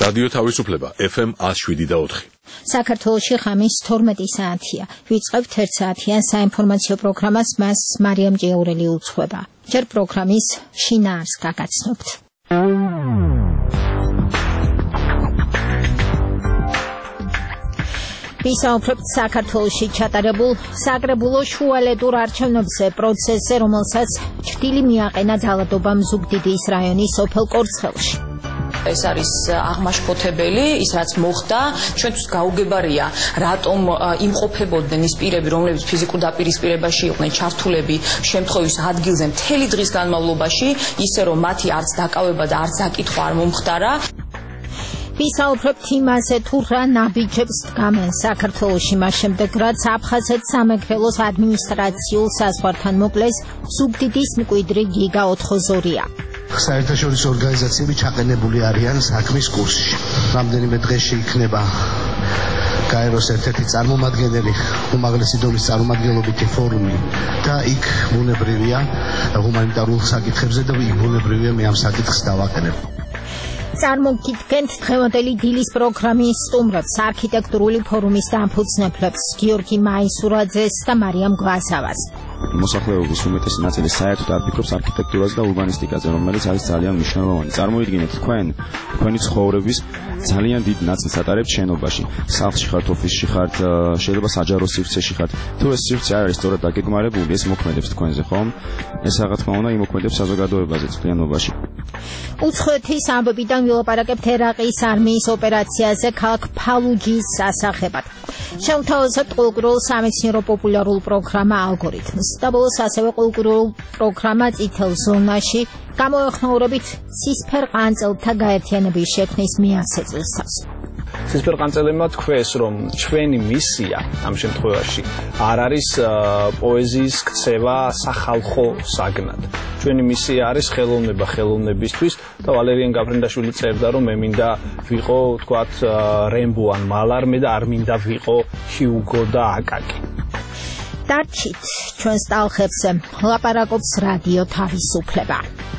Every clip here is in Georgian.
რადიო თავისუფლება FM 107.4. საქართველოში ხამის 12 საათია. ვიწყებთ 1 საათიან საინფორმაციო პროგრამას, მას მარიამ ჭიაურელი უძღვება. ჯერ პროგრამის შინაარსს გაგაცნობთ. ვისაუბრებთ საქართველოში ჩატარებულ საკრებულო შუალედურ არჩევნებზე, პროცესზე, რომელსაც ჭრილი მიაყენა ძალადობამ ზუგდიდის რაიონის სოფელ კორცხელში. ეს არის აღმაშფოთებელი, ის რაც მოხდა, ჩვენთვის გაუგებარია, რატომ იმყოფებოდნენ ის პირები, რომლებიც ფიზიკურ დაპირისპირებაში იყვნენ ჩართულები შემთხვევის ადგილზე მთელი დღის განმავლობაში, ისე რომ მათი არც დაკავება და არც დაკითხვა არ მომხდარა. ვისაუბრებთ იმაზე, თუ რა ნაბიჯებს დგამენ საქართველოში მას შემდეგ, რაც აფხაზეთის სამეგრელოს ადმინისტრაციულ საზღვართან მოკლეს ზუგდიდის მკვიდრი გიგა 82-ია. საერთაშორისო ორგანიზაციები ჩაყენებული არიან საქმის კურსში. რამდენიმე დღეში იქნება გაეროს ერთ-ერთი წარმომადგენელი, უმაღლესი დონის წარმომადგენლობითი ფორუმი და იქ ბუნებრივია ჰუმანიტარულ საკითხებზე და იქ ბუნებრივია მე ამ საკითხს დავაყენებ. წარმოგიდგენთ დღევანდელი დილის პროგრამის სტუმრებს, არქიტექტურული ფორუმის დამფუძნებლებს გიორგი მაისურაძეს და მარიამ გვასავას. მოსახლეობის უმეტესი ნაწილი საერთოდ არ ფიქრობს არქიტექტურაზე და ურბანისტიკაზე, რომელიც არის ძალიან მნიშვნელოვანი. წარმოიდგინეთ თქვენი ცხოვრების ძალიან დიდ ნაწილს ატარებთ შენობაში. სახლში ხართ, ოფისში ხართ, შეიძლება საჯარო სივრცეში ხართ. თუ ეს სივრცე არ არის სწორად დაგეგმარებული, ეს მოქმედებს თქვენზე, ხომ? ეს რა თქმა უნდა იმოქმედებს საზოგადოებაზე წყლიანობაში. უცხოეთის ამბებიდან ვილაპარაკებთ ერაყის არმიის ოპერაციაზე ქალაქ ფალუჯის სასახებად. შევთავაზებთ ყოველკვირეულ სამეცნიერო პოპულარულ პროგრამა ალგორითმს და ბოლოს ასევე ყოველკვირეულ პროგრამა წითელ ზონაში გამოეხმაურებით ცისფერყანწელთა გაერთიანების შექმნის მე-100 წელსავს. ცისფერყანწელებმა თქვეს, რომ ჩვენი მისია ამ შემთხვევაში არ არის პოეზიის ქცევა სახალხო საგნად. ჩვენი მისია არის ხელოვნება ხელოვნებისთვის და ვალერიან გაფრინდაშვილი წერდა, რომ მე მინდა ვიყო, თქვათ, რემბო ან მალარმე და არ მინდა ვიყო ჰიუგო და აკაკი. დარჩით ჩვენს ტალხებზე, ლაპარაკობს რადიო თავისუფლება.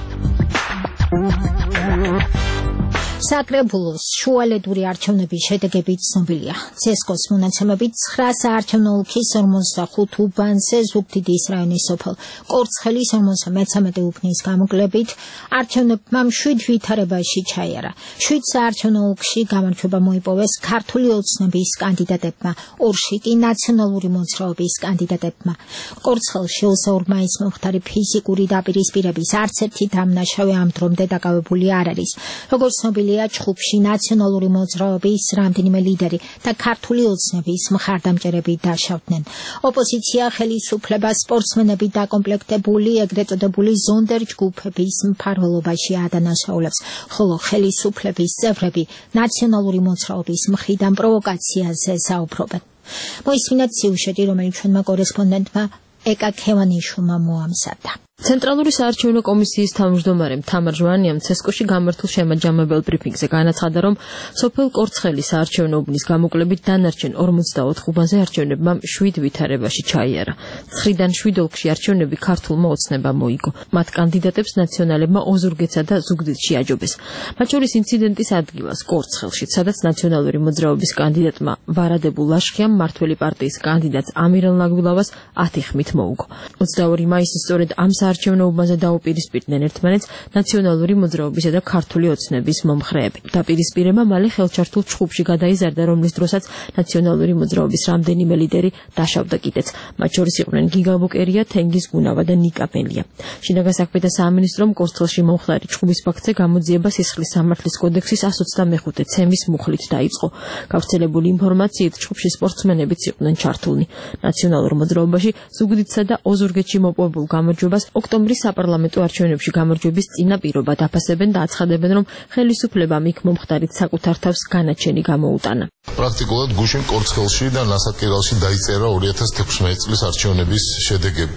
საკრებულოს შუალედური არჩევნების შედეგები ცნობილია. CSGO-ს მონაცემებით 9 საარჩევნო ოლქის 45 უბანზე ზუგდიდის რაიონის სოფელ კორცხელის 53 უბნის გამოკლებით არჩევნებმა 7 ვითარებაში ჩაიარა. 7 საარჩევნო ოლქში გამარჯვება მოიპოვეს ქართული ოცნების კანდიდატებმა, 2-ში კი ნაციონალური მოძრაობის კანდიდატებმა. კორცხელში 22 მაისს მომხდარი ფიზიკური დაპირისპირების არც ერთი დამნაშავე ამ დრომდე დაკავებული არ არის. როგორც ცნობილია, ჩხუბში ნაციონალური მოძრაობის რამდენიმე ლიდერი და ქართული ოცნების მხარდამჭერები დაშავდნენ. ოპოზიცია, ხელისუფლება, სპორტსმენები დაკომპლექტებული ეგრეთ წოდებული ზონდერ ჯგუფების მფარველობაში ადანაშაულებს, ხოლო ხელისუფლების წევრები ნაციონალური მოძრაობის მხრიდან პროვოკაციაზე საუბრობენ. მოისმინეთ სიუჟეტი, რომელიც ჩვენმა კორესპონდენტმა ეკა ქევანიშვილმა მოამზადა. ცენტრალური საარჩევნო კომისიის თავმჯდომარე თამარ ჟვანიამ CSGO-ში გამართულ შემაჯამებელ ბრიფინგზე განაცხადა, რომ სოფელ კორცხელის საარჩევნო უბნის გამოკლებით დანარჩენ 44 უბანზე არჩევნებმა 7 ვითარებაში ჩაიარა. 9-დან 7 ოლქში არჩევნები ქართულმა ოცნებამ მოიგო. მათ კანდიდატებს ნაციონალებმა ოზურგეთსა და ზუგდიდში აჯობეს. მათ შორის ინციდენტის ადგილას კორცხელში, სადაც ნაციონალური მოძრაობის კანდიდატმა ვარადებულ ლაშქიამ მმართველი პარტიის კანდიდატს ამირელ ნაგვილავას 10 ხმით მოუგო. 22 მაისის სწორედ ამ საარჩევნო უბანზე დაუპირისპირდნენ ერთმანეთს ნაციონალური მოძრაობისა და ქართული ოცნების მომხრეები. დაპირისპირება მალე ხელჩართულ ჩხუბში გადაიზარდა, რომლის დროსაც ნაციონალური მოძრაობის რამდენიმე ლიდერი დაშავდა კიდეც. მათ შორის იყვნენ გიგა ბუკერია, თენგიზ გუნავა და ნიკა მელია. შინაგან საქმეთა სამინისტრომ კორცხელში მომხდარი ჩხუბის ფაქტზე გამოძიება სისხლის სამართლის კოდექსის 125 ცემის მუხლით დაიწყო. გავრცელებული ინფორმაციით ჩხუბში სპორტსმენებიც იყვნენ ჩართულნი. ნაციონალურ მოძრაობაში ზუგდიდსა და ოზურგეთში მოპოვებულ გამარჯვებას ოქტომბრის საპარლამენტო არჩევნებში გამარჯვების წინა პირობა დაფასებენ და აცხადებენ, რომ ხელისუფლებამ იქ მომხდარით საკუთარ თავს განაჩენი გამოუტანა. პრაქტიკულად გუშინ კორცხელში და ნასაკირალში დაიწერა 2016 წლის არჩევნების შედეგები.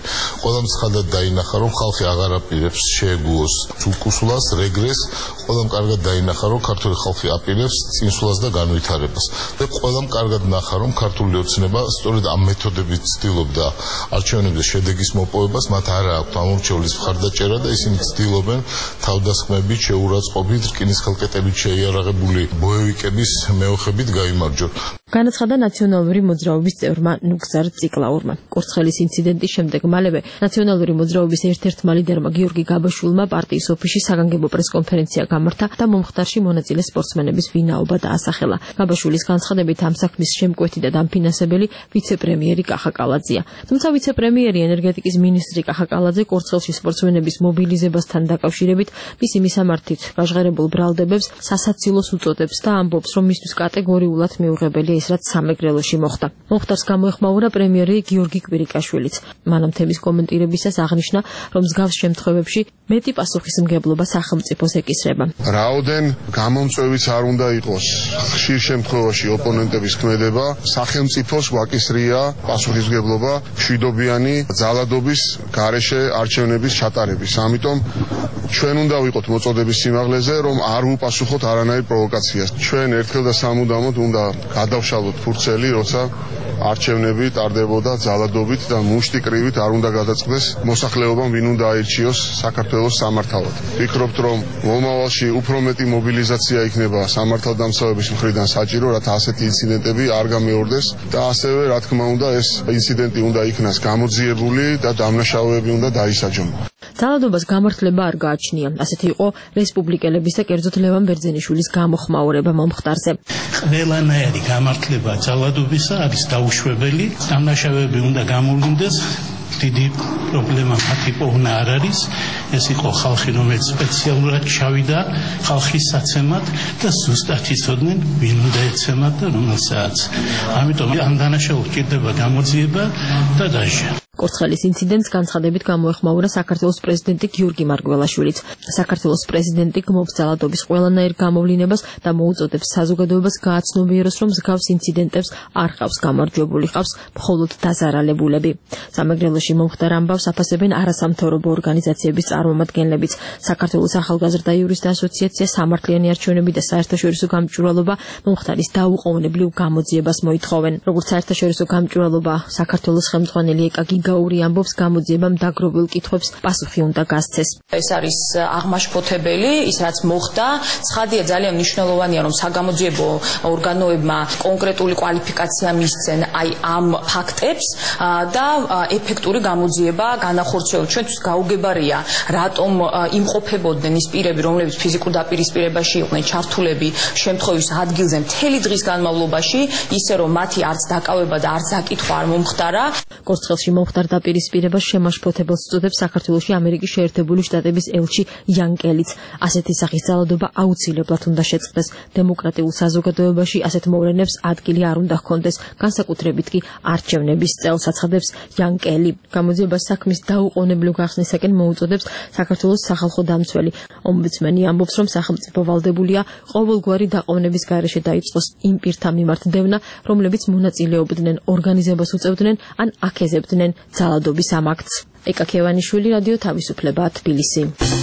ყველამ ცხადად დაინახა, რომ ხალხი აღარ აპირებს შეეგუოს უკუსლას, რეგრესს, ყველამ კარგად დაინახა, რომ ქართული ხალხი აპირებს წინსვლას და განვითარებას. და ყველამ კარგად ნახა, რომ ქართული ოცნება სწორედ ამ მეთოდებით ცდილობდა არჩევნებზე შედეგის მოპოვებას, მათ არ აქვთ ამორჩევლის მხარდაჭერა და ისინი ცდილობენ თავდასხმებით, შეურაცხყოფით, რკინის ხელკეტებით შეიარაღებული ბოევიკების მეოხებით გაიმარჯვონ. განაცხადა ნაციონალური მოძრაობის წევრმა ნუგზარ ციკლაურმა. კურცხელის ინციდენტის შემდეგ მალევე ნაციონალური მოძრაობის ერთ-ერთმა ლიდერმა გიორგი გაბაშვილმა პარტიის ოფისში საგანგებო პრესკონფერენცია გამართა და მომხდარში მონაწილე სპორტსმენების ვინაობა დაასახელა. გაბაშვილის განცხადებით ამ საქმის შემკვეთი და დამფინანსებელი ვიცე-პრემიერი კახა კალაძეა. თუმცა ვიცე-პრემიერი ენერგეტიკის მინისტრი კახა კალაძე კურცხელში სპორტსმენების მობილიზებასთან დაკავშირებით მისი მისამართით გაჟღერებულ ბრალდებებს სასაცილოს უწოდებს და ამბობს, რომ მისთვის კატეგორიულად მიუღებელია ის, რაც სამეგრელოში მოხდა. მომხდარს გამოეხმაურა პრემიერი გიორგი კვირიკაშვილიც. მანამ თემის კომენტირებისას აღნიშნა, რომ მსგავს შემთხვევებში მეტი პასუხისმგებლობა სახელმწიფოს ეკისრება. რაოდენ გამომწვევიც არ უნდა იყოს ხშირ შემთხვევაში ოპონენტების ქმედება, სახელმწიფოს ვაკისრია პასუხისმგებლობა მშვიდობიანი ძალადობის გარეშე არჩევნების ჩატარების. ამიტომ ჩვენ უნდა ვიყოთ მოწოდების სიმაღლეზე, რომ არ ვუპასუხოთ არანაირ პროვოკაციას. ჩვენ ერთხელ და სამუდამოდ უნდა გადავშალოთ ფურცელი, როცა არჩევნები ტარდებოდა ძალადობით და მუშტი კრივით არ უნდა გადაწყდეს მოსახლეობამ, ვინ უნდა აირჩიოს საქართველოს სამართავად. ვფიქრობთ, რომ მომავალში უფრო მეტი მობილიზაცია იქნება სამართალდამცავების მხრიდან საჭირო, რათა ასეთი ინციდენტები არ გამეორდეს და ასევე, რა თქმა უნდა, ეს ინციდენტი უნდა იქნას გამოძიებული და დამნაშავეები უნდა დაისაჯონ. ძალადობას გამართლება არ გააჩნია. ასეთი იყო რესპუბლიკელების და კერძოდ ლევან ბერძენიშვილის გამოხმაურება მომხდარზე. ყველანაირი გამართლება ძალადობისა არის დაუშვებელი. დამნაშავეები უნდა გამოვლინდეს. დიდი პრობლემა მათი პოვნა არ არის. ეს იყო ხალხი, რომელიც სპეციალურად ჩავიდა ხალხის საცემად და ზუსტად იცოდნენ, ვინ უნდა ეცემათ და რომელსაც. ამიტომ ამ დანაშაულს ჭირდება გამოძიება და დაჟე. კურცხელის ინციდენტს განცხადებით გამოეხმაურა საქართველოს პრეზიდენტი გიორგი მარგველაშვილიც. საქართველოს პრეზიდენტი გმობს ძალადობის ყველანაირ გამოვლინებას და მოუწოდებს საზოგადოებას გააცნობიეროს, რომ მსგავს ინციდენტებს არ ყავს გამარჯვებული, ყავს მხოლოდ დაზარალებულები. სამეგრელოში მომხდარ ამბავს აფასებენ არასამთავრობო ორგანიზაციების წარმომადგენლებიც. საქართველოს ახალგაზრდა იურისტთა ასოციაცია, სამართლიანი არჩევნები და საერთაშორისო გამჭვირვალობა მომხდარის დაუყოვნებლივ გამოძიებას მოითხოვენ. როგორც საერთაშორისო გამჭვირვალობა, საქართველოს ხელმძღვანელი ეკაგი გაური ამბობს, გამოძიებამ დაგროვილ კითხვებს პასუხი უნდა გასცეს. ეს არის აღმაშფოთებელი, ის რაც მოხდა, ცხადია ძალიან მნიშვნელოვანია, რომ საგამოძიებო ორგანოებმა კონკრეტული კვალიფიკაცია მისცენ აი ამ ფაქტებს და ეფექტური გამოძიება განახორციელოს. ჩვენთვის გაუგებარია, რატომ იმყოფებოდნენ ის პირები, რომლებიც ფიზიკურ დაპირისპირებაში იყვნენ ჩართულები შემთხვევის ადგილზე მთელი დღის განმავლობაში, ისე რომ მათი არც დაკავება და არც დაკითხვა არ მომხდარა. კურცხელში მომხდარ დაპირისპირებას შემაშფოთებელს უწოდებს საქართველოში ამერიკის შეერთებული შტატების ელჩი იან კელიც. ასეთი სახის ძალადობა აუცილებლად უნდა შეწყდეს. დემოკრატიულ საზოგადოებაში ასეთ მოვლენებს ადგილი არ უნდა ჰქონდეს, განსაკუთრებით კი არჩევნების წელს, აცხადებს იან კელი. გამოძიებას საქმის დაუყოვნებლივ გახსნისაკენ მოუწოდებს საქართველოს სახალხო დამცველი. ომბუდსმენი ამბობს, რომ სახელმწიფო ვალდებულია ყოველგვარი დაყოვნების გარეშე დაიწყოს იმ პირთა მიმართ დევნა, რომლებიც მონაწილეობდნენ, ორგანიზებას უწევდნენ ან აქეზებდნენ ძალადობის ამ აქტს. ეკა ქევანიშვილი, რადიო თავისუფლება, თბილისი.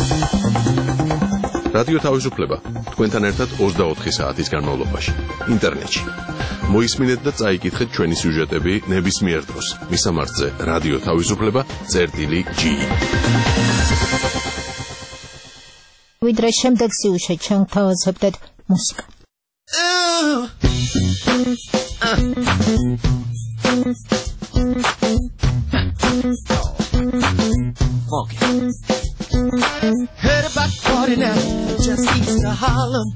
რადიო თავისუფლება თქვენთან ერთად 24 საათის განმავლობაში ინტერნეტში. მოისმინეთ და წაიკითხეთ ჩვენი სიუჟეტები ნებისმიერ დროს. მისამართზე რადიო თავისუფლება.ge. ვიდრე შემდეგ სიუჟეტ ჩვენ თავაზებდეთ მუსიკა. Heard about the party now, just east of Harlem.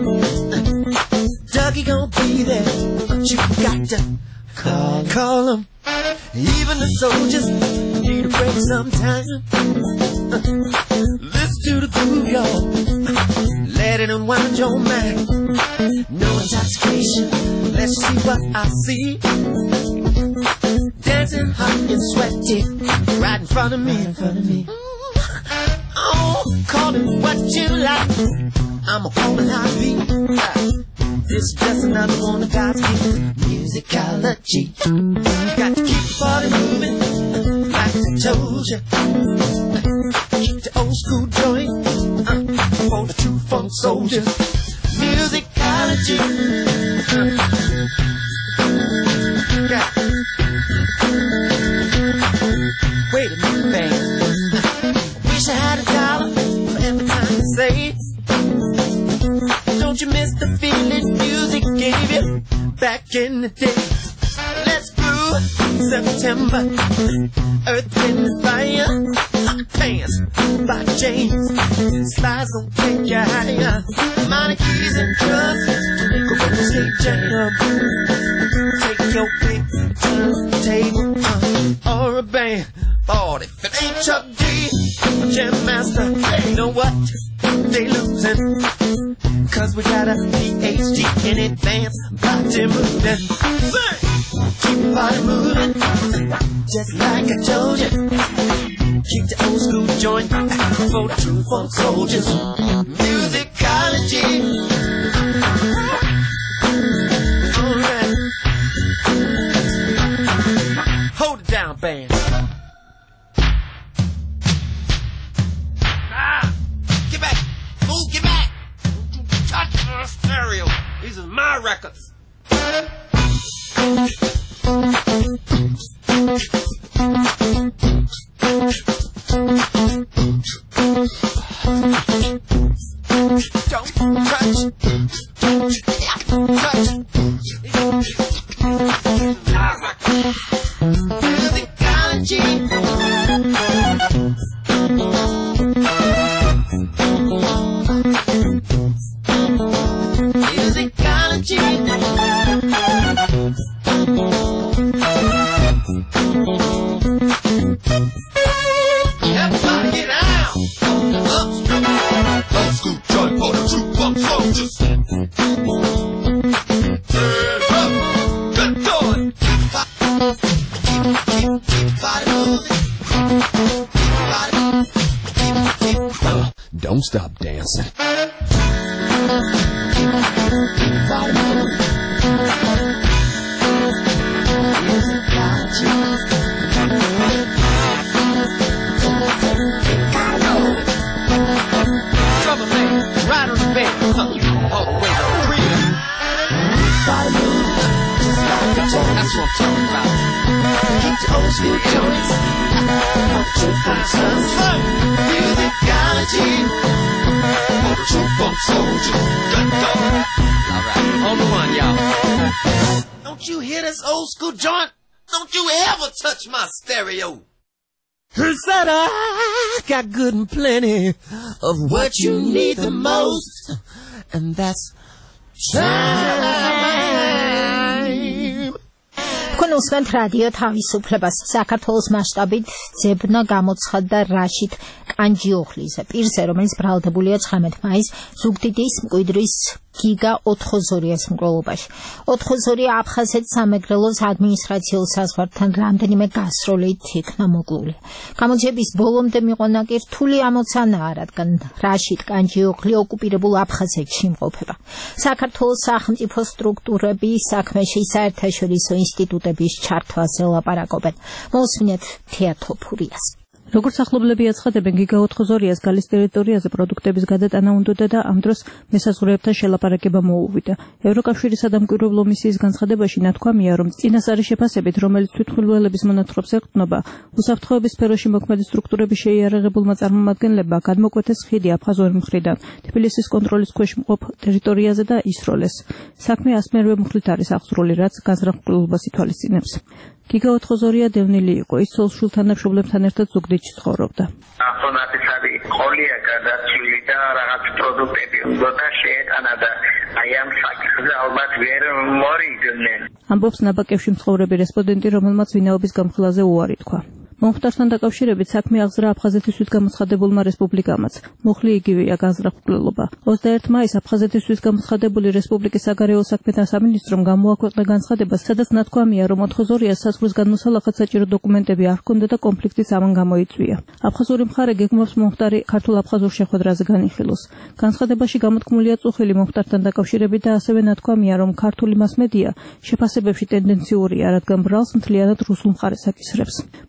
Dougie gon' be there, but you got to call him. Even the soldiers need a break sometime. Listen to the groove, y'all. Let it unwind your mind. No intoxication, let's see what I see. Dancing hot and sweaty, right in front of me. Oh, call it what you like. I'm a woman I be. This is just another one of God's gift. Musicology. Got to keep the party moving. Like the told you. Keep the old school joint for the true funk soldiers. Musicology. Yeah. Wait a minute, man. Wish I had $1 for every time you say. Don't you miss the feeling music gave you back in the day? Let's groove September. Earth, Wind, and Fire. Pants by James. Slides don't take you higher. Minor keys and drums. Go to the stage jam. Take your pick. Turntable or a band. 40. If it ain't Chuck D, Jam Master, you know what? They losing. Cause we got a PhD in advance body movement. Keep your body moving, just like I told you. Keep the old school joint for the true funk soldiers. Musicology. Alright. Hold it down, band. Get back. Move, get back. Touch my stereo. These are my records. Don't touch. Musicology. Everybody get out. Old school joint for the true funk soldiers. Good going. Keep body moving. Don't stop dancing. Keep body moving. Drummer man, right on the bed, all the way to the crib. Body move, that's what I'm talking about. Keep the old school joints, true funk sounds. Musicology, for the true funk soldiers. Good dog. All right, on the one, y'all. Don't you hear this old school joint? Don't you ever touch my stereo. He said I got good and plenty of what you need the most, and that's time. თქვენ უსმენთ რადიო თავისუფლებას. საქართველოს მასშტაბით ძებნა გამოცხადდა რაშიდ კანჯიოხლიზე, პირზე, რომელიც ბრალდებულია 19 მაისს ზუგდიდის მკვიდრის გიგა ოთხოზორიას მკვლელობაში. ოთხოზორია აფხაზეთის სამეგრელოს ადმინისტრაციულ საზღვართან რამდენიმე გასროლით იქნა მოკლული. გამოძიების ბოლომდე მიყონა კი რთული ამოცანაა, რადგან რაშიდ კანჯიოხლი ოკუპირებულ აფხაზეთში იმყოფება. საქართველოს სახელმწიფო სტრუქტურები საქმეში საერთაშორისო ინსტიტუტების ჩართვაზე ლაპარაკობენ. მოусმინეთ თეატოფურიას. როგორც ახლობლები აცხადებენ, გიგა ოთხოზორიას გალის ტერიტორიაზე პროდუქტების გადატანა უნდოდა და ამ დროს მესაზღვრეებთან შელაპარაკება მოუვიდა. ევროკავშირის სადამკვირვებლო მისიის განცხადებაში ნათქვამია, რომ წინასწარი შეფასებით, რომელიც თვითმხილველების მონათხრობს ეყრდნობა, უსაფრთხოების სფეროში მოქმედი სტრუქტურების შეიარაღებულმა წარმომადგენლებმა გადმოკვეთეს ხიდი აფხაზური მხრიდან თბილისის კონტროლის ქვეშ მყოფ ტერიტორიაზე და ისროლეს. საქმე ასმერვე მუხლით არის აღსრული, რაც განზრახულობას ითვალისწინებს. გიგა ოთხოზორია დევნილი იყო, ის ცოლ-შვილთან და მშობლებთან ერთად ზუგდიდში ცხოვრობდა. ახონათისარი ყოლია გადაცვლილი და რაღაც პროდუქტები უნდა შეეტანა და აი ამ საკითხზე ალბათ ვერ მორიგდნენ. ამბობს ნაბაკებში მცხოვრები რესპონდენტი, რომელმაც ვინაობის გამხილაზე უარი თქვა. მომხდართან დაკავშირებით საქმე აღზრა აფხაზეთისთვის გამოცხადებულმა რესპუბლიკამაც. მუხლი იგივეა განზრახულობა. 21 მაისს აფხაზეთისთვის გამოცხადებული რესპუბლიკის საგარეო საქმეთა სამინისტრომ გამოაქვეყნა განცხადება, სადაც ნათქვამია, რომ ოთხოზორიას საზღვრის განმოსალახად საჭირო დოკუმენტები არ ჰქონდა და კონფლიქტიც ამან გამოიწვია. აფხაზური მხარე გეგმავს მომხდარი ქართულ-აფხაზურ შეხვედრაზე განიხილოს. განცხადებაში გამოთქმულია წუხილი მომხდართან დაკავშირებით და ასევე ნათქვამია, რომ ქართული მასმედია შეფასებებში ტენდენციურია, რადგან ბრალს მთლიანად რუსულ მხარეს აკისრებს. მომხდართან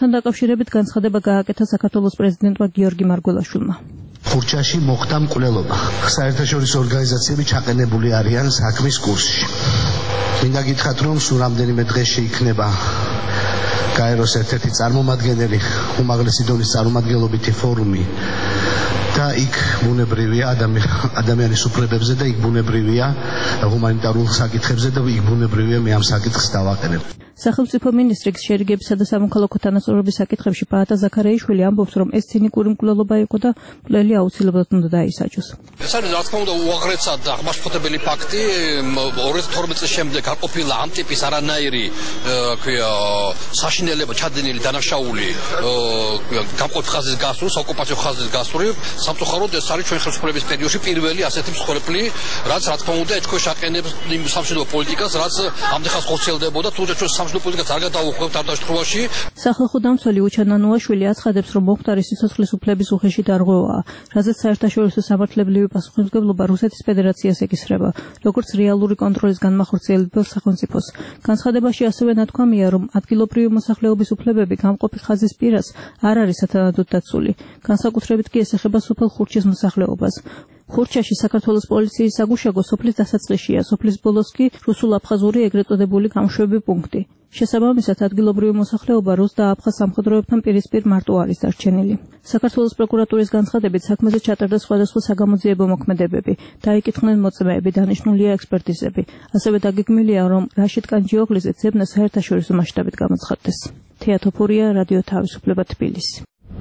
თემასთან დაკავშირებით განცხადება გააკეთა საქართველოს პრეზიდენტმა გიორგი მარგველაშვილმა. ხურჩაში მოხდა მკვლელობა. საერთაშორისო ორგანიზაციები ჩაყენებული არიან საქმის კურსში. მინდა გითხრათ, რომ სულ რამდენიმე დღეში იქნება გაეროს ერთ-ერთი წარმომადგენელი, უმაღლესი დონის წარმომადგენლობითი ფორუმი და იქ ბუნებრივია ადამიანის უფლებებზე და იქ ბუნებრივია ჰუმანიტარულ საკითხებზე და იქ ბუნებრივია მე ამ საკითხს დავაყენებ. სახელმწიფო მინისტრი შერიგებისა და სამოქალაქო თანასწორობის საკითხებში პაატა ზაქარიაშვილი ამბობს, რომ ეს ცინიკური მკვლელობა იყო და მკვლელი აუცილებლად უნდა დაისაჯოს. ეს არის რა თქმა უნდა უაღრესად აღმაშფოთებელი ფაქტი. 2012 წლის შემდეგ არ ყოფილა ამ ტიპის არანაირი საშინელება ჩადენილი დანაშაული გამყოფ ხაზის გასული, ოკუპაციო ხაზის გასული. სამწუხაროდ ეს არის ჩვენ ხელისუფლების პერიოდში პირველი ასეთი მსხვერპლი, რაც რა თქმა უნდა ეჭქვეშ აყენებს იმ სამშვიდობო პოლიტიკას, რაც ამდენხანს ხორციელდებოდა, თუმცა ჩვენ სამშვიდობო პოლიტიკას არ გადაუხვევთ ამ დაშრობაში. სახალხო დამცველი უჩანანუაშვილი აცხადებს, რომ მომხდარი სიცოცხლის უფლების უხეში დარღვევაა, რაზეც საერთაშორისო სამართლებრივი პასუხისმგებლობა რუსეთის ფედერაციას ეკისრება, როგორც რეალური კონტროლის განმახორციელებელ სახელმწიფოს. განცხადებაში ასევე ნათქვამია, რომ ადგილობრივი მოსახლეობის უფლებები გამყოფი ხაზის პირას არ არის სათანადოდ დაცული. განსაკუთრებით კი ეს ეხება სოფელ ხურჩის მოსახლეობას. ხურჩაში საქართველოს პოლიციის საგუშაგო სოფლის დასაწყისშია, სოფლის ბოლოს კი რუსულ-აფხაზური ეგრეთ წოდებული გამშვები პუნქტი. შესაბამისად, ადგილობრივი მოსახლეობა რუს და აფხაზ სამხედროებთან პირისპირ მარტო არის დარჩენილი. საქართველოს პროკურატურის განცხადებით, საქმეზე ჩატარდა სხვადასხვა საგამოძიებო მოქმედებები, დაიკითხნენ მოწმეები, დანიშნულია ექსპერტიზები. ასევე დაგეგმილია, რომ რაშიდ კანჯიოღლიზე ძებნა საერთაშორისო მასშტაბით გამოცხადდეს. თეა თოფურია, რადიო თავისუფლება, თბილისი.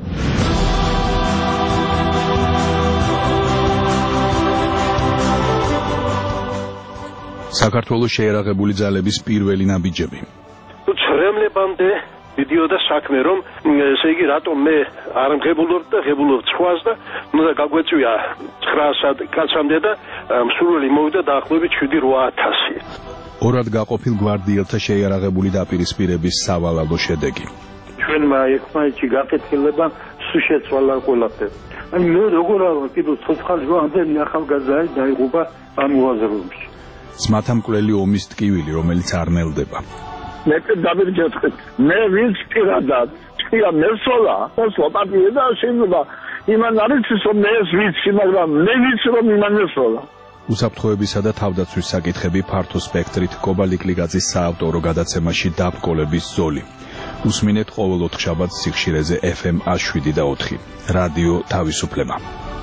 საქართველოს შეერაღებული ძალების პირველი ნაბიჯები. ცრემლებამდე მიდიოდა საქმე, რომ ესე იგი რატომ მე არ მღებულობ და ღებულობ სხვას და უნდა გაგვეწვია 900 კაცამდე და მსურველი მოვიდა დაახლოებით 7-8000. ორად გაყოფილ გვარდიელთა შეიარაღებული დაპირისპირების სავალალო შედეგი. ჩვენმა ერთმანეთში გაკეთილება სულ შეცვალა ყველაფერი. აი მე როგორ არა კიდევ ცოცხალი ამდენი ახალგაზრდა დაიღუპა ამ უაზროებში. ძმათა მკვლელი ომის ტკივილი, რომელიც არ ნელდება. მე დავირჯეთქეთ. მე ვინც პირადად ჭია მესოლა, სლოპატიე და შეიძლება იმან არის რომ მე ეს ვიცი, მაგრამ მე ვიცი რომ იმან მესოლა. უსაფრთხოებისა და თავდაცვის საკითხები ფართო სპექტრით კობალიკლიგაძის საავტორო გადაცემაში დაბკოლების ზოლი. უსმინეთ ყოველ ოთხშაბათს სიხშირეზე FM 107 და 4. რადიო თავისუფლება.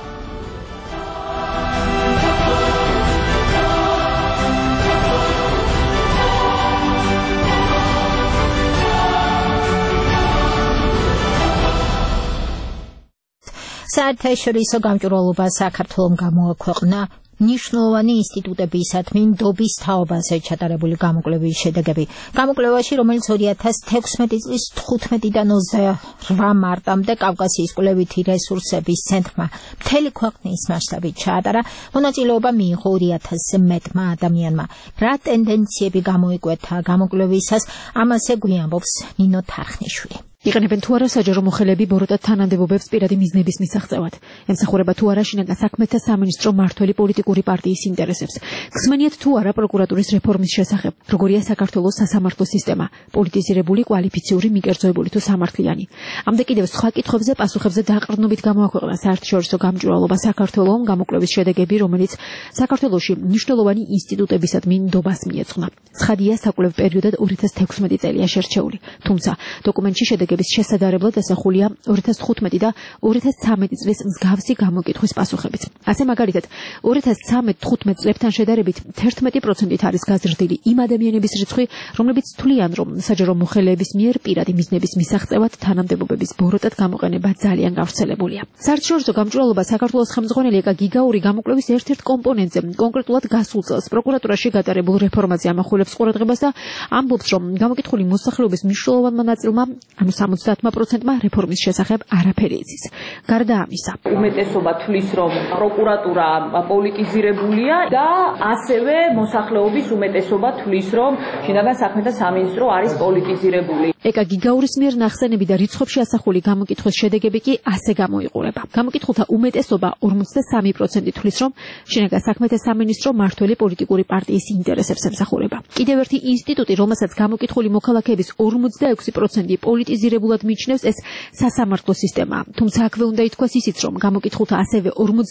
საერთაშორისო გამჭვირვალობა საქართველომ გამოაქვეყნა ნიშნულოვანი ინსტიტუტებისადმი ნდობის თაობაზე ჩატარებული გამოკვლევის შედეგები. გამოკვლევაში, რომელიც 2016 წლის 15-დან 28 მარტამდე კავკასიის კვლევითი რესურსების ცენტრმა მთელი ქვეყნის მასშტაბით ჩაატარა, მონაწილეობა მიიღო 2000-ზე მეტმა ადამიანმა. რა ტენდენციები გამოიკვეთა გამოკვლევისას, ამაზე გვიამბობს ნინო თარხნიშვილი. იყენებენ თუ არა საჯარო მოხელეები ბოროტად თანამდებობებს პირადი მიზნების მისაღწევად. ემსახურება თუ არა შინაგან საქმეთა სამინისტრო მართველი პოლიტიკური პარტიის ინტერესებს. გსმენიათ თუ არა პროკურატურის რეფორმის შესახებ. როგორია საქართველოს სასამართლო სისტემა, პოლიტიზირებული, კვალიფიციური, მიკერძოებული თუ სამართლიანი. ამდე კიდევ სხვა კითხვებზე პასუხებზე დაყრდნობით გამოაქვეყნა საერთაშორისო გამჭვირვალობა საქართველოს გამოკვლევის შედეგები, რომელიც საქართველოში მნიშვნელოვანი ინსტიტუტებისადმი ნდობას მიეძღვნა. ცხადია, საკვლევ პერიოდად 2016 წელია შერჩეული. თუმცა დოკუმენტში შედეგების შესადარებლად ასახულია 2015 და 2013 წლის მსგავსი გამოკითხვის პასუხებიც. ასე მაგალითად, 2013-15 წლებთან შედარებით 11%-ით არის გაზრდილი იმ ადამიანების რიცხვი, რომლებიც თვლიან, რომ საჯარო მოხელეების მიერ პირადი მიზნების მისაღწევად თანამდებობების ბოროტად გამოყენება ძალიან გავრცელებულია. საერთაშორისო გამჭვირვალობა საქართველოს ხელმძღვანელი ეკა გიგაური გამოკვლევის ერთ-ერთ კომპონენტზე, კონკრეტულად გასულ წელს პროკურატურაში გატარებულ რეფორმაზე ამახვილებს ყურადღებას და ამბობს, რომ გამოკითხული მოსახლეობის მნიშვნელოვანმა ნაწილმა, ანუ 70%-მა რეფორმის შესახებ არაფერი იცის. გარდა ამისა, უმეტესობა თვლის, რომ პროკურატურა პოლიტიზირებულია და ასევე მოსახლეობის უმეტესობა თვლის, რომ შინაგან საქმეთა სამინისტრო არის პოლიტიზირებული. ეკა გიგაურის მიერ ნახსენები და რიცხვებში ასახული გამოკითხვის შედეგები კი ასე გამოიყურება. გამოკითხულთა უმეტესობა 53% თვლის, რომ შინაგან საქმეთა სამინისტრო მმართველი პოლიტიკური პარტიის ინტერესებს ემსახურება. კიდევ ერთი ინსტიტუტი, რომელსაც გამოკითხული მოქალაქეების 46% პოლიტიზირებულად მიიჩნევს, ეს სასამართლო სისტემაა. თუმცა აქვე უნდა ითქვას ისიც, რომ გამოკითხულთა ასევე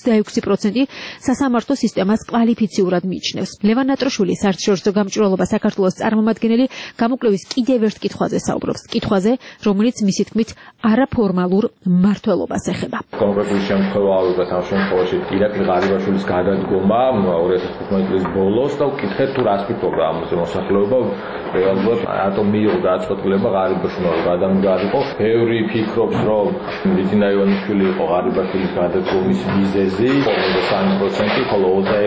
46% სასამართლო სისტემას კვალიფიციურად მიიჩნევს. ლევან ნატროშვილი, საერთაშორისო გამჭვირვალობა საქართველოს წარმომადგენელი, გამოკვლევის კიდევ ერთ კითხვაზე საუბრობს. კითხვაზე, რომელიც მისი თქმით არაფორმალურ მმართველობას ეხება. კონკრეტული შემთხვევა ავიღეთ ამ შემთხვევაში ირაკლი ღარიბაშვილის გადადგომა 2015 წლის ბოლოს და ვკითხეთ თუ რას ფიქრობდა ამაზე მოსახლეობა. რეალურად რატომ მიიღო გადაწყვეტილება ღარიბაშვილმა გადამდგარიყო. ბევრი ფიქრობს, რომ ბიძინა ივანიშვილი იყო ღარიბაშვილის გადადგომის მიზეზი, 53%, ხოლო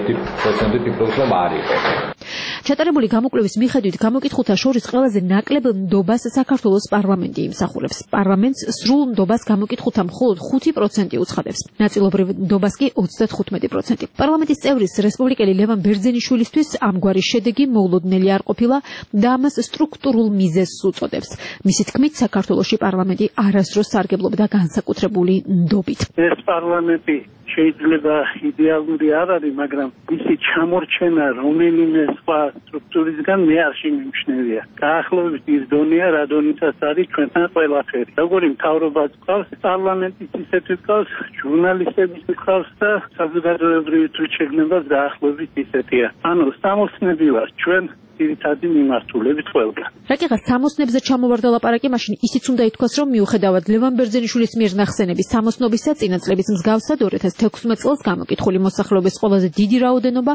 21% ფიქრობს, რომ არ იყო. ჩატარებული გამოკვლევის მიხედვით გამოკითხულთა შორის ყველაზე ნაკლებ ნდობას საქართველოს პარლამენტი იმსახურებს. პარლამენტს სრულ ნდობას გამოკითხულთა მხოლოდ 5% უცხადებს. ნაწილობრივ ნდობას კი 35%. პარლამენტის წევრის რესპუბლიკელი ლევან ბერძენიშვილისთვის ამგვარი შედეგი მოულოდნელი არ ყოფილა და ამას სტრუქტურულ მიზეზს უწოდებს. მისი თქმით, საქართველოში პარლამენტი არასდროს სარგებლობდა განსაკუთრებული ნდობით. ეს პარლამენტი შეიძლება იდეალური არ არის, მაგრამ მისი ჩამორჩენა რომელიმე სხვა სტრუქტურისგან მე არ შემიმჩნევია. დაახლოებით ის დონეა, რა დონითაც არის ჩვენთან ყველაფერი. როგორი მთავრობაც ყავს, პარლამენტის ისეთი ყავს, ჟურნალისტების ყავს და საზოგადოებრივი თვითშეგნებას დაახლოებით ისეთია. ანუ სამოსნები ვარ ჩვენ ძირითადი მიმართულებით ყველგან. რაკიღა სამოსნებზე ჩამოვარდა ლაპარაკი, მაშინ ისიც უნდა ითქვას, რომ მიუხედავად ლევან ბერძენიშვილის მიერ ნახსენების სამოსნობისა, წინა წლების მსგავსად 2016 წელს გამოკითხული მოსახლეობის ყველაზე დიდი რაოდენობა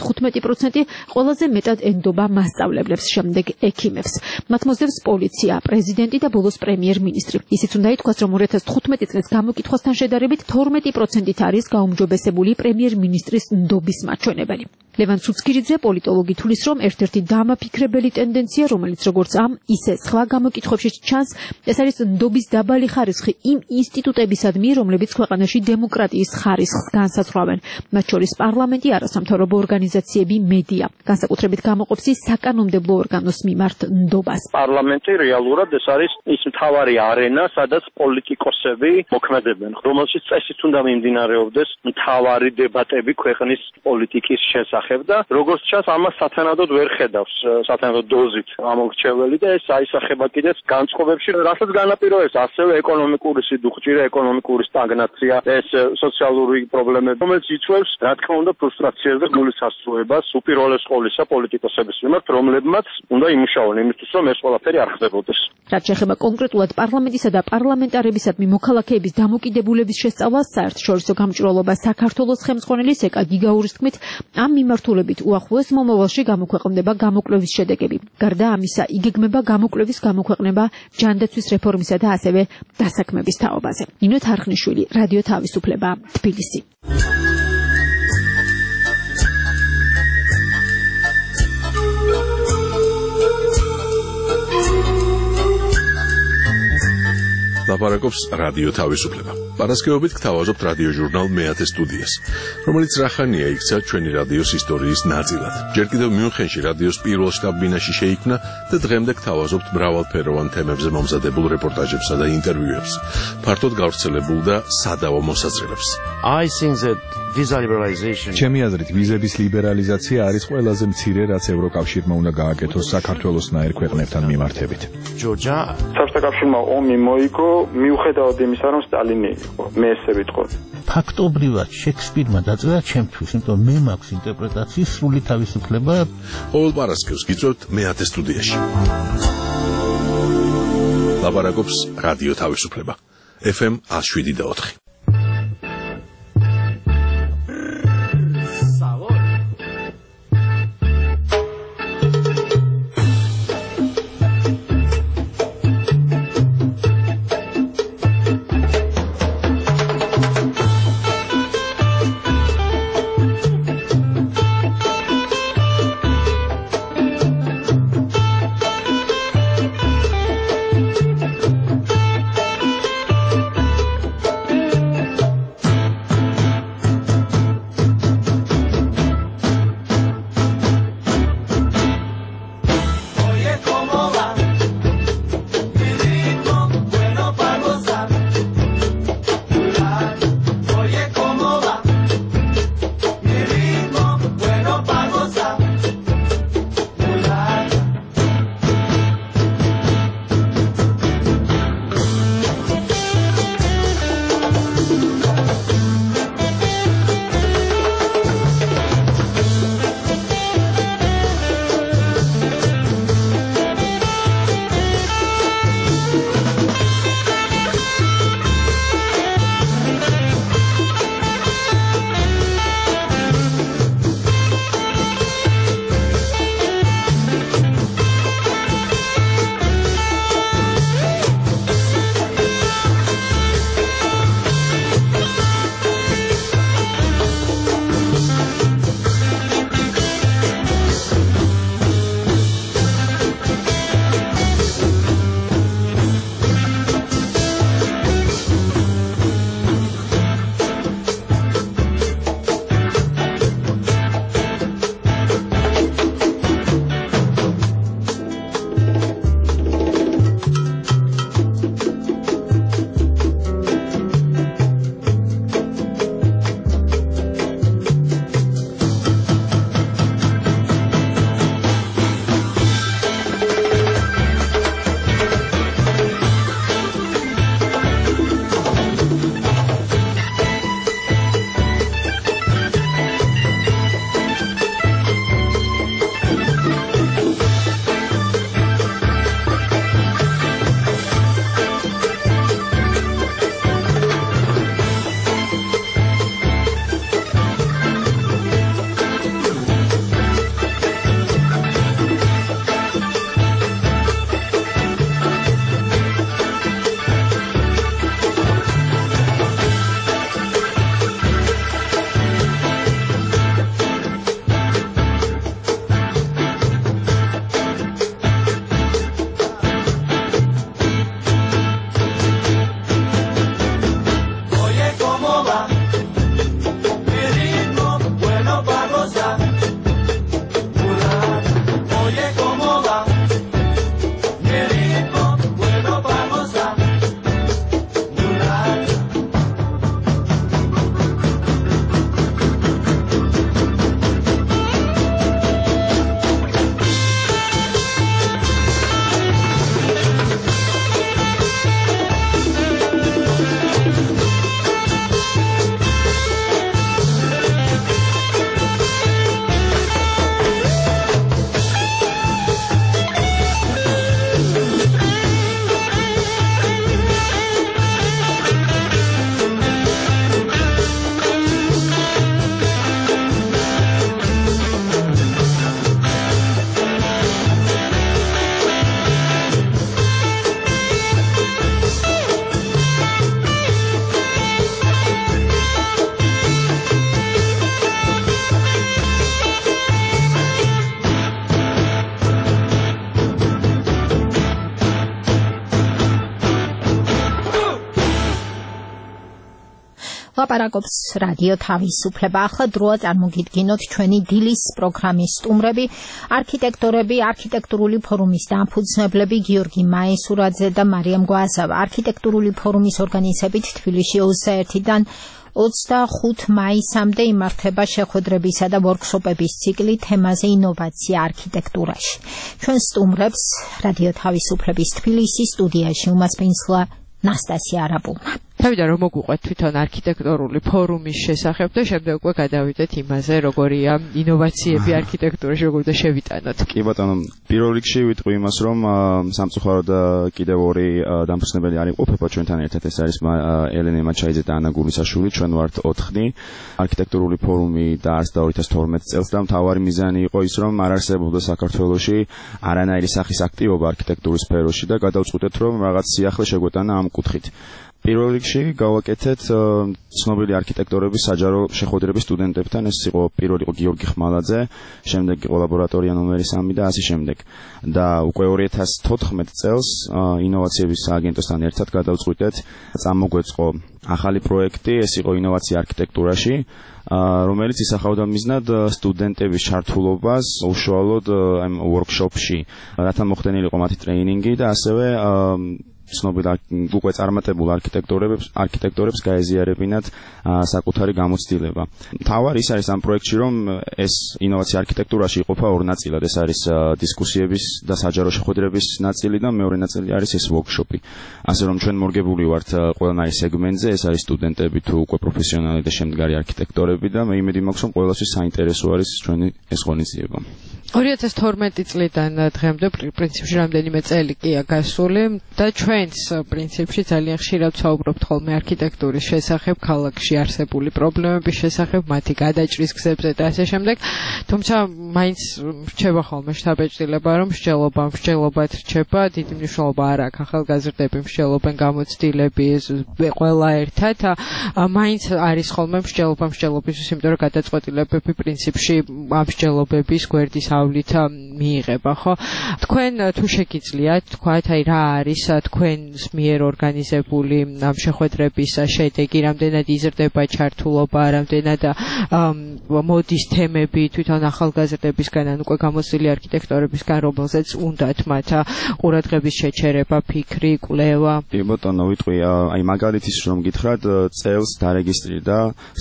35%, ყველაზე მეტად ენდობა მასწავლებლებს, შემდეგ ექიმებს. მათ მოსდევს პოლიცია, პრეზიდენტი და ბოლოს პრემიერ-მინისტრი. ისიც უნდა ითქვას, რომ 2015 წლის გამოკითხვასთან შედარებით 12%-ით არის გაუმჯობესებული პრემიერ-მინისტრის ნდობის მაჩვენებელი. ლევან ცუცქირიძე, პოლიტოლოგი, თვლის, რომ ერთ-ერთი დამაფიქრებელი ტენდენცია, რომელიც როგორც ამ, ისე სხვა გამოკითხვებში ჩანს, ეს არის ნდობის დაბალი ხარისხი იმ ინსტიტუტებისადმი, რომლებიც ქვეყანაში დემოკრატიის ხარისხს განსაზღვრავენ, მათ შორის პარლამენტი, არასამთავრობო ორგანიზაციები, მედია. განსაკუთრებით გამოყოფს ის საკანონმდებლო ორგანოს მიმართ ნდობას. პარლამენტი რეალურად ეს არის ის მთავარი არენა, სადაც პოლიტიკოსები მოქმედებენ, რომელშიც წესით უნდა მიმდინარეობდეს მთავარი დებატები ქვეყნის პოლიტიკის შესახებ და როგორც ჩანს, ამას სათანადოდ ვერ ხედავს სათანადო დოზით ამორჩეველი და ეს აისახება კიდეც განწყობებში, რასაც განაპირობებს ასევე ეკონომიკური სიდუხჭირა, ეკონომიკური სტაგნაცია, ეს სოციალური პრობლემები, რომელიც იწვევს, რა თქმა უნდა, ფრუსტრაციას და გულის ასრულებას უპირველეს ყოვლისა პოლიტიკოსების მიმართ, რომლებმაც უნდა იმუშაონ იმისთვის, რომ ეს ყველაფერი არ ხდებოდეს. რაც შეეხება კონკრეტულად პარლამენტისა და პარლამენტარებისადმი მოქალაქეების დამოკიდებულების შესწავლას, საერთაშორისო გამჭვირვალობა საქართველოს ხელმძღვანელის ეკა გიგაურის თქმით, ამ მიმართულებით უახლოეს მომავალში გამოქვეყნდება გამოკვლევის შედეგები. გარდა ამისა, იგეგმება გამოკვლევის გამოქვეყნება ჯანდაცვის რეფორმისა და ასევე დასაქმების თაობაზე. ნინო თარხნიშვილი, რადიო თავისუფლება, თბილისი. ლაპარაკობს რადიო თავისუფლება. პარასკევობით გთავაზობთ რადიო ჟურნალ მეათე სტუდიას, რომელიც რახანია იქცა ჩვენი რადიოს ისტორიის ნაწილად. ჯერ კიდევ მიუნხენში რადიოს პირველ შტაბ-ბინაში შეიქმნა და დღემდე გთავაზობთ მრავალფეროვან თემებზე მომზადებულ რეპორტაჟებსა და ინტერვიუებს, ფართოდ გავრცელებულ და სადავო მოსაზრებებს. ჩემი აზრით, ვიზების ლიბერალიზაცია არის ყველაზე მცირე, რაც ევროკავშირმა უნდა გააკეთოს საქართველოსნაირ ქვეყნებთან მიმართებით. საბჭოთა კავშირმა ომი მოიგო, მიუხედავად იმისა, რომ სტალინი იყო, მე ესე ვიტყოდი. ფაქტობრივად შექსპირმა დაწერა ჩემთვის, იმიტომ მე მაქვს ინტერპრეტაციის სრული თავისუფლება. ყოველ პარასკევს გიწევთ მეათე სტუდიაში. ლაპარაკობს რადიო თავისუფლება. FM 107.4. ლაპარაკობს რადიო თავისუფლება. ახლა დროა წარმოგიდგინოთ ჩვენი დილის პროგრამის სტუმრები, არქიტექტორები, არქიტექტურული ფორუმის დამფუძნებლები გიორგი მაესურაძე და მარიამ გვაზავა. არქიტექტურული ფორუმის ორგანიზებით თბილისში 21-დან 25 მაისამდე იმართება შეხვედრებისა და ვორქშოპების ციკლი თემაზე ინოვაცია არქიტექტურაში. ჩვენ სტუმრებს რადიო თავისუფლების თბილისის სტუდიაში უმასპინძლა ნასტასია არაბულმა. თავიდან რომ მოგვიყვეთ თვითონ არქიტექტურული ფორუმის შესახებ და შემდეგ უკვე გადავიდეთ იმაზე, როგორია ინოვაციები არქიტექტურაში, როგორ და შევიტანოთ. კი ბატონო, პირველ რიგში ვიტყვი იმას, რომ სამწუხაროდ კიდევ ორი დამფუძნებელი არ იყოფება ჩვენთან ერთად, ეს არის ელენე მაჩაიძე და ანა გულისაშვილი, ჩვენ ვართ 4. არქიტექტურული ფორუმი დაარსდა 2012 წელს და მთავარი მიზანი იყო ის, რომ არ არსებობდა საქართველოში არანაირი სახის აქტივობა არქიტექტურის სფეროში და გადავწყვიტეთ, რომ რაღაც სიახლე შეგვეტანა ამ კუთხით. პირველ რიგში გავაკეთეთ ცნობილი არქიტექტორების საჯარო შეხვედრების სტუდენტებთან. ეს იყო პირველი იყო გიორგი ხმალაძე, შემდეგ იყო ლაბორატორია ნომერი 3 და ასე შემდეგ. და უკვე 2014 წელს ინოვაციების სააგენტოსთან ერთად გადავწყვიტეთ წამოგვეწყო ახალი პროექტი, ეს იყო ინოვაცია არქიტექტურაში, რომელიც ისახავდა მიზნად სტუდენტების ჩართულობას უშუალოდ ამ ვორქშოპში, რათა მოხდენილიყო მათი ტრეინინგი და ასევე ცნობილ უკვე წარმატებულ არქიტექტორებს გაეზიარებინათ საკუთარი გამოცდილება. მთავარი ის არის ამ პროექტში, რომ ეს ინოვაცია არქიტექტურაში იყოფა ორ ნაწილად. ეს არის დისკუსიების და საჯარო შეხვედრების ნაწილი და მეორე ნაწილი არის ეს ვორქშოპი. ასე რომ ჩვენ მორგებული ვართ ყველანაირ სეგმენტზე, ეს არის სტუდენტები თუ უკვე პროფესიონალი და შემდგარი არქიტექტორები და მე იმედი მაქვს, რომ ყველასთვის საინტერესო არის ჩვენი ეს ღონისძიება. 2012 წლიდან დღემდე პრინციპში რამდენიმე წელი კია გასული და ჩვენს პრინციპში ძალიან ხშირად ვსაუბრობთ ხოლმე არქიტექტურის შესახებ, ქალაქში არსებული პრობლემების შესახებ, მათი გადაჭრის გზებზე და ასე შემდეგ. თუმცა მაინც რჩება ხოლმე შთაბეჭდილება, რომ მსჯელობად რჩება, დიდი მნიშვნელობა არ აქვს ახალგაზრდები მსჯელობენ, გამოცდილები, ყველა ერთად. მაინც არის ხოლმე მსჯელობისთვის, იმიტომ რომ გადაწყვეტილებები პრინციპში ამ მსჯელობების გვერდის ავლით მიიღება, ხო? თქვენ თუ შეგიძლიათ თქვათ, აი რა არის თქვენს მიერ ორგანიზებული ამ შეხვედრების შედეგი, რამდენად იზრდება ჩართულობა, რამდენად მოდის თემები თვითონ ახალგაზრდებისგან, ან უკვე გამოცდილი არქიტექტორებისგან, რომელზეც უნდათ მათ ყურადღების შეჩერება, ფიქრი, კვლევა. კი ბატონო, ვიტყვი, აი მაგალითის რომ გითხრათ, წელს დარეგისტრირდა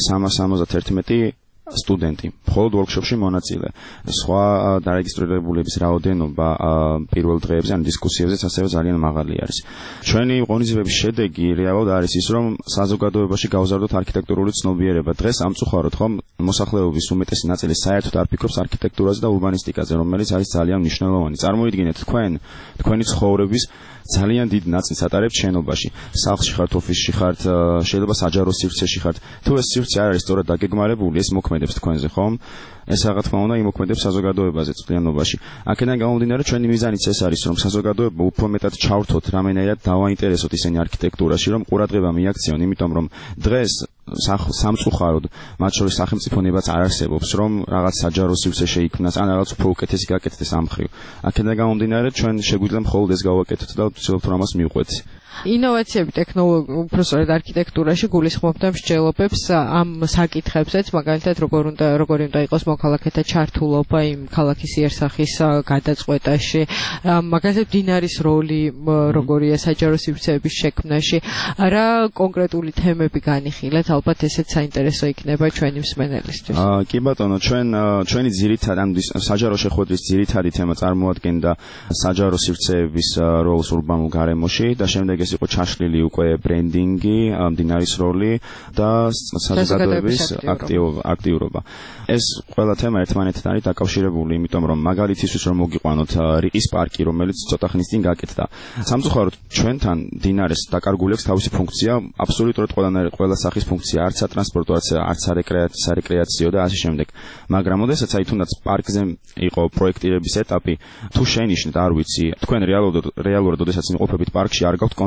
371 სტუდენტი, მხოლოდ ვორქშოპში მონაწილე. სხვა დარეგისტრირებულების რაოდენობა პირველ დღეებზე, ან დისკუსიებზეც ასევე ძალიან მაღალი არის. ჩვენი ღონისძიების შედეგი რეალურად არის ის, რომ საზოგადოებაში გავზარდოთ არქიტექტურული ცნობიერება. დღეს ამწუხაროდ ხომ მოსახლეობის უმეტესი ნაწილი საერთოდ არ ფიქრობს არქიტექტურაზე და ურბანისტიკაზე, რომელიც არის ძალიან მნიშვნელოვანი. წარმოიდგინეთ თქვენი ცხოვრების ძალიან დიდ ნაწილს ატარებთ შენობაში. სახლში ხართ, ოფისში ხართ, შეიძლება საჯარო სივრცეში ხართ. თუ ეს სივრცე არ არის სწორად დაგეგმარებული, ეს მოქმედებს თქვენზე, ხომ? ეს რა თქმა უნდა იმოქმედებს საზოგადოებაზე წყლიანობაში. აქედან გამომდინარე, ჩვენი მიზანიც ეს არის, რომ საზოგადოება უფრო მეტად ჩავრთოთ, რამენერად დავაინტერესოთ ისინი არქიტექტურაში, რომ ყურადღება მიაქციონ, იმიტომ რომ დღეს სამწუხაროდ, მათ შორის სახელმწიფონებაც არ არსებობს, რომ რაღაც საჯარო სივრცე შეიქმნას, ან რაღაც უფრო უკეთესი გაკეთდეს ამ მხრივ. აქედან გამომდინარე, ჩვენ შეგვიძლია მხოლოდ ეს გავაკეთოთ და ვცდილობთ რომ ამას მივყვეთ. ინოვაციები ტექნოლოგიურ უბრალოდ არქიტექტურაში გულისხმობდა მსჯელობებს ამ საკითხებზეც, მაგალითად როგორი უნდა იყოს მოქალაქეთა ჩართულობა იმ ქალაქის იერსახის გადაწყვეტაში, მაგალითად დინარის როლი როგორია საჯარო სივრცეების შექმნაში, რა კონკრეტული თემები განიხილეთ, ალბათ ესეც საინტერესო იქნება ჩვენი მსმენელისთვის. კი ბატონო, ჩვენი ძირითადი ან საჯარო შეხვედრის ძირითადი თემა წარმოადგენდა საჯარო სივრცეების როლს ურბანულ გარემოში და შემდეგ ეს იყო ჩაშლილი უკვე ბრენდინგი, მდინარის როლი და საზოგადოების აქტიურობა. ეს ყველა თემა ერთმანეთთან არის დაკავშირებული, იმიტომ რომ მაგალითისთვის რომ მოგიყვანოთ რიყის პარკი, რომელიც ცოტა ხნის წინ გაკეთდა. სამწუხაროდ ჩვენთან მდინარეს დაკარგული აქვს თავისი ფუნქცია, აბსოლუტურად ყველა სახის ფუნქცია, არც სატრანსპორტო, არც სარეკრეაციო და ასე შემდეგ. მაგრამ ოდესაც აი თუნდაც პარკზე იყო პროექტირების ეტაპი, თუ შენიშნეთ, არ ვიცი, თქვენ რეალურად ოდესაც იმყოფებით პარკში, არ გაქვთ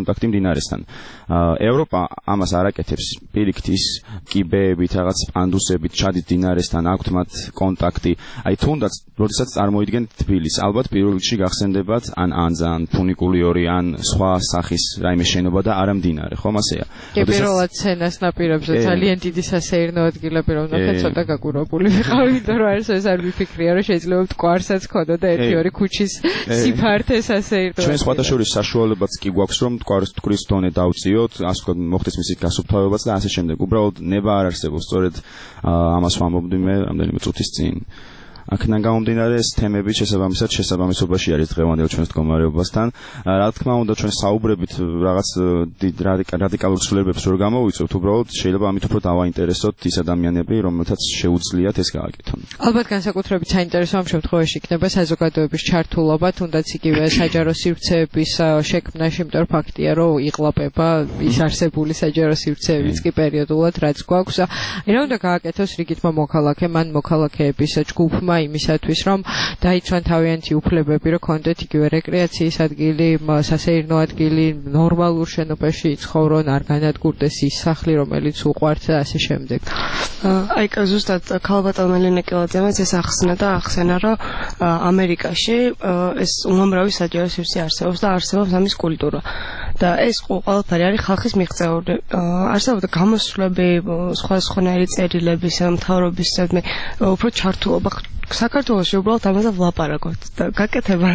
კონტაქტი მდინარესთან. ევროპა ამას არ აკეთებს. პირიქით ის კიბეებით, რაღაც პანდუსებით ჩადით მდინარესთან, აქვთ მათ კონტაქტი. აი თუნდაც როდესაც წარმოიდგენთ თბილისს, ალბათ პირველ რიგში გახსენდებათ ან ანძა, ან ფუნიკული 2, ან სხვა სახის რაიმე შენობა და არა მდინარე, ხომ ასეა? კი, პირველად სცენას ნაპირებზე ძალიან დიდი სასეირნო ადგილები რომ ნახეთ, ცოტა გაკურებული ვიყავი, იმიტომ რომ ეს არ მიფიქრია, რომ შეიძლება მტკვარსაც ქონოდა და 1-2 ქუჩის სიფართე სასეირნო. ჩვენ სხვათა შორის საშუალებაც კი გვაქვს, რომ მტკვრის დონე დავწიოთ, ასე ვთქვათ, მოხდეს მისი გასუფთავებაც და ასე შემდეგ. უბრალოდ ნება არ არსებობს, სწორედ ამას ვამბობდი მე რამდენიმე წუთის წინ. აქედან გამომდინარე ეს თემები შესაბამისობაში არის დღევანდელ ჩვენს მდგომარეობასთან. რა თქმა უნდა ჩვენ საუბრებით რაღაც რადიკალურ ცვლილებებს ვერ გამოვიწევთ, უბრალოდ შეიძლება ამით უფრო დავაინტერესოთ ის ადამიანები, რომელთაც შეუძლიათ ეს გააკეთონ. ალბათ განსაკუთრებით საინტერესო ამ შემთხვევაში იქნება საზოგადოების ჩართულობა, თუნდაც იგივე საჯარო სივრცეების შექმნაში, იმიტომ რომ ფაქტია, რომ იყლაპება ის არსებული საჯარო სივრცეებიც კი პერიოდულად რაც გვაქვს. რა უნდა გააკეთოს რიგითმა მოქალაქემ ან მოქალაქეების ჯგუფმა იმისათვის რომ დაიცვან თავიანთი უფლებები, რომ კონდეთ იგივე რეკრეაციის ადგილი, სასეირნო ადგილი, ნორმალურ შენობაში იცხოვრონ, არ განადგურდეს ის სახლი, რომელიც უყვართ და ასე შემდეგ. აი ზუსტად ქალბატონი ელენე კილაძემაც ეს ახსნა და ახსენა, რომ ამერიკაში ეს უამრავი საჯარო სივრცე არსებობს და არსებობს ამის კულტურა. და ეს ყველაფერი არის ხალხის მიღწეული. არსებობდა გამოსვლები, სხვადასხვანაირი წერილები, მთავრობის უფრო ჩართულობა საქართველოში უბრალოდ ამაზე ვლაპარაკობთ და გაკეთება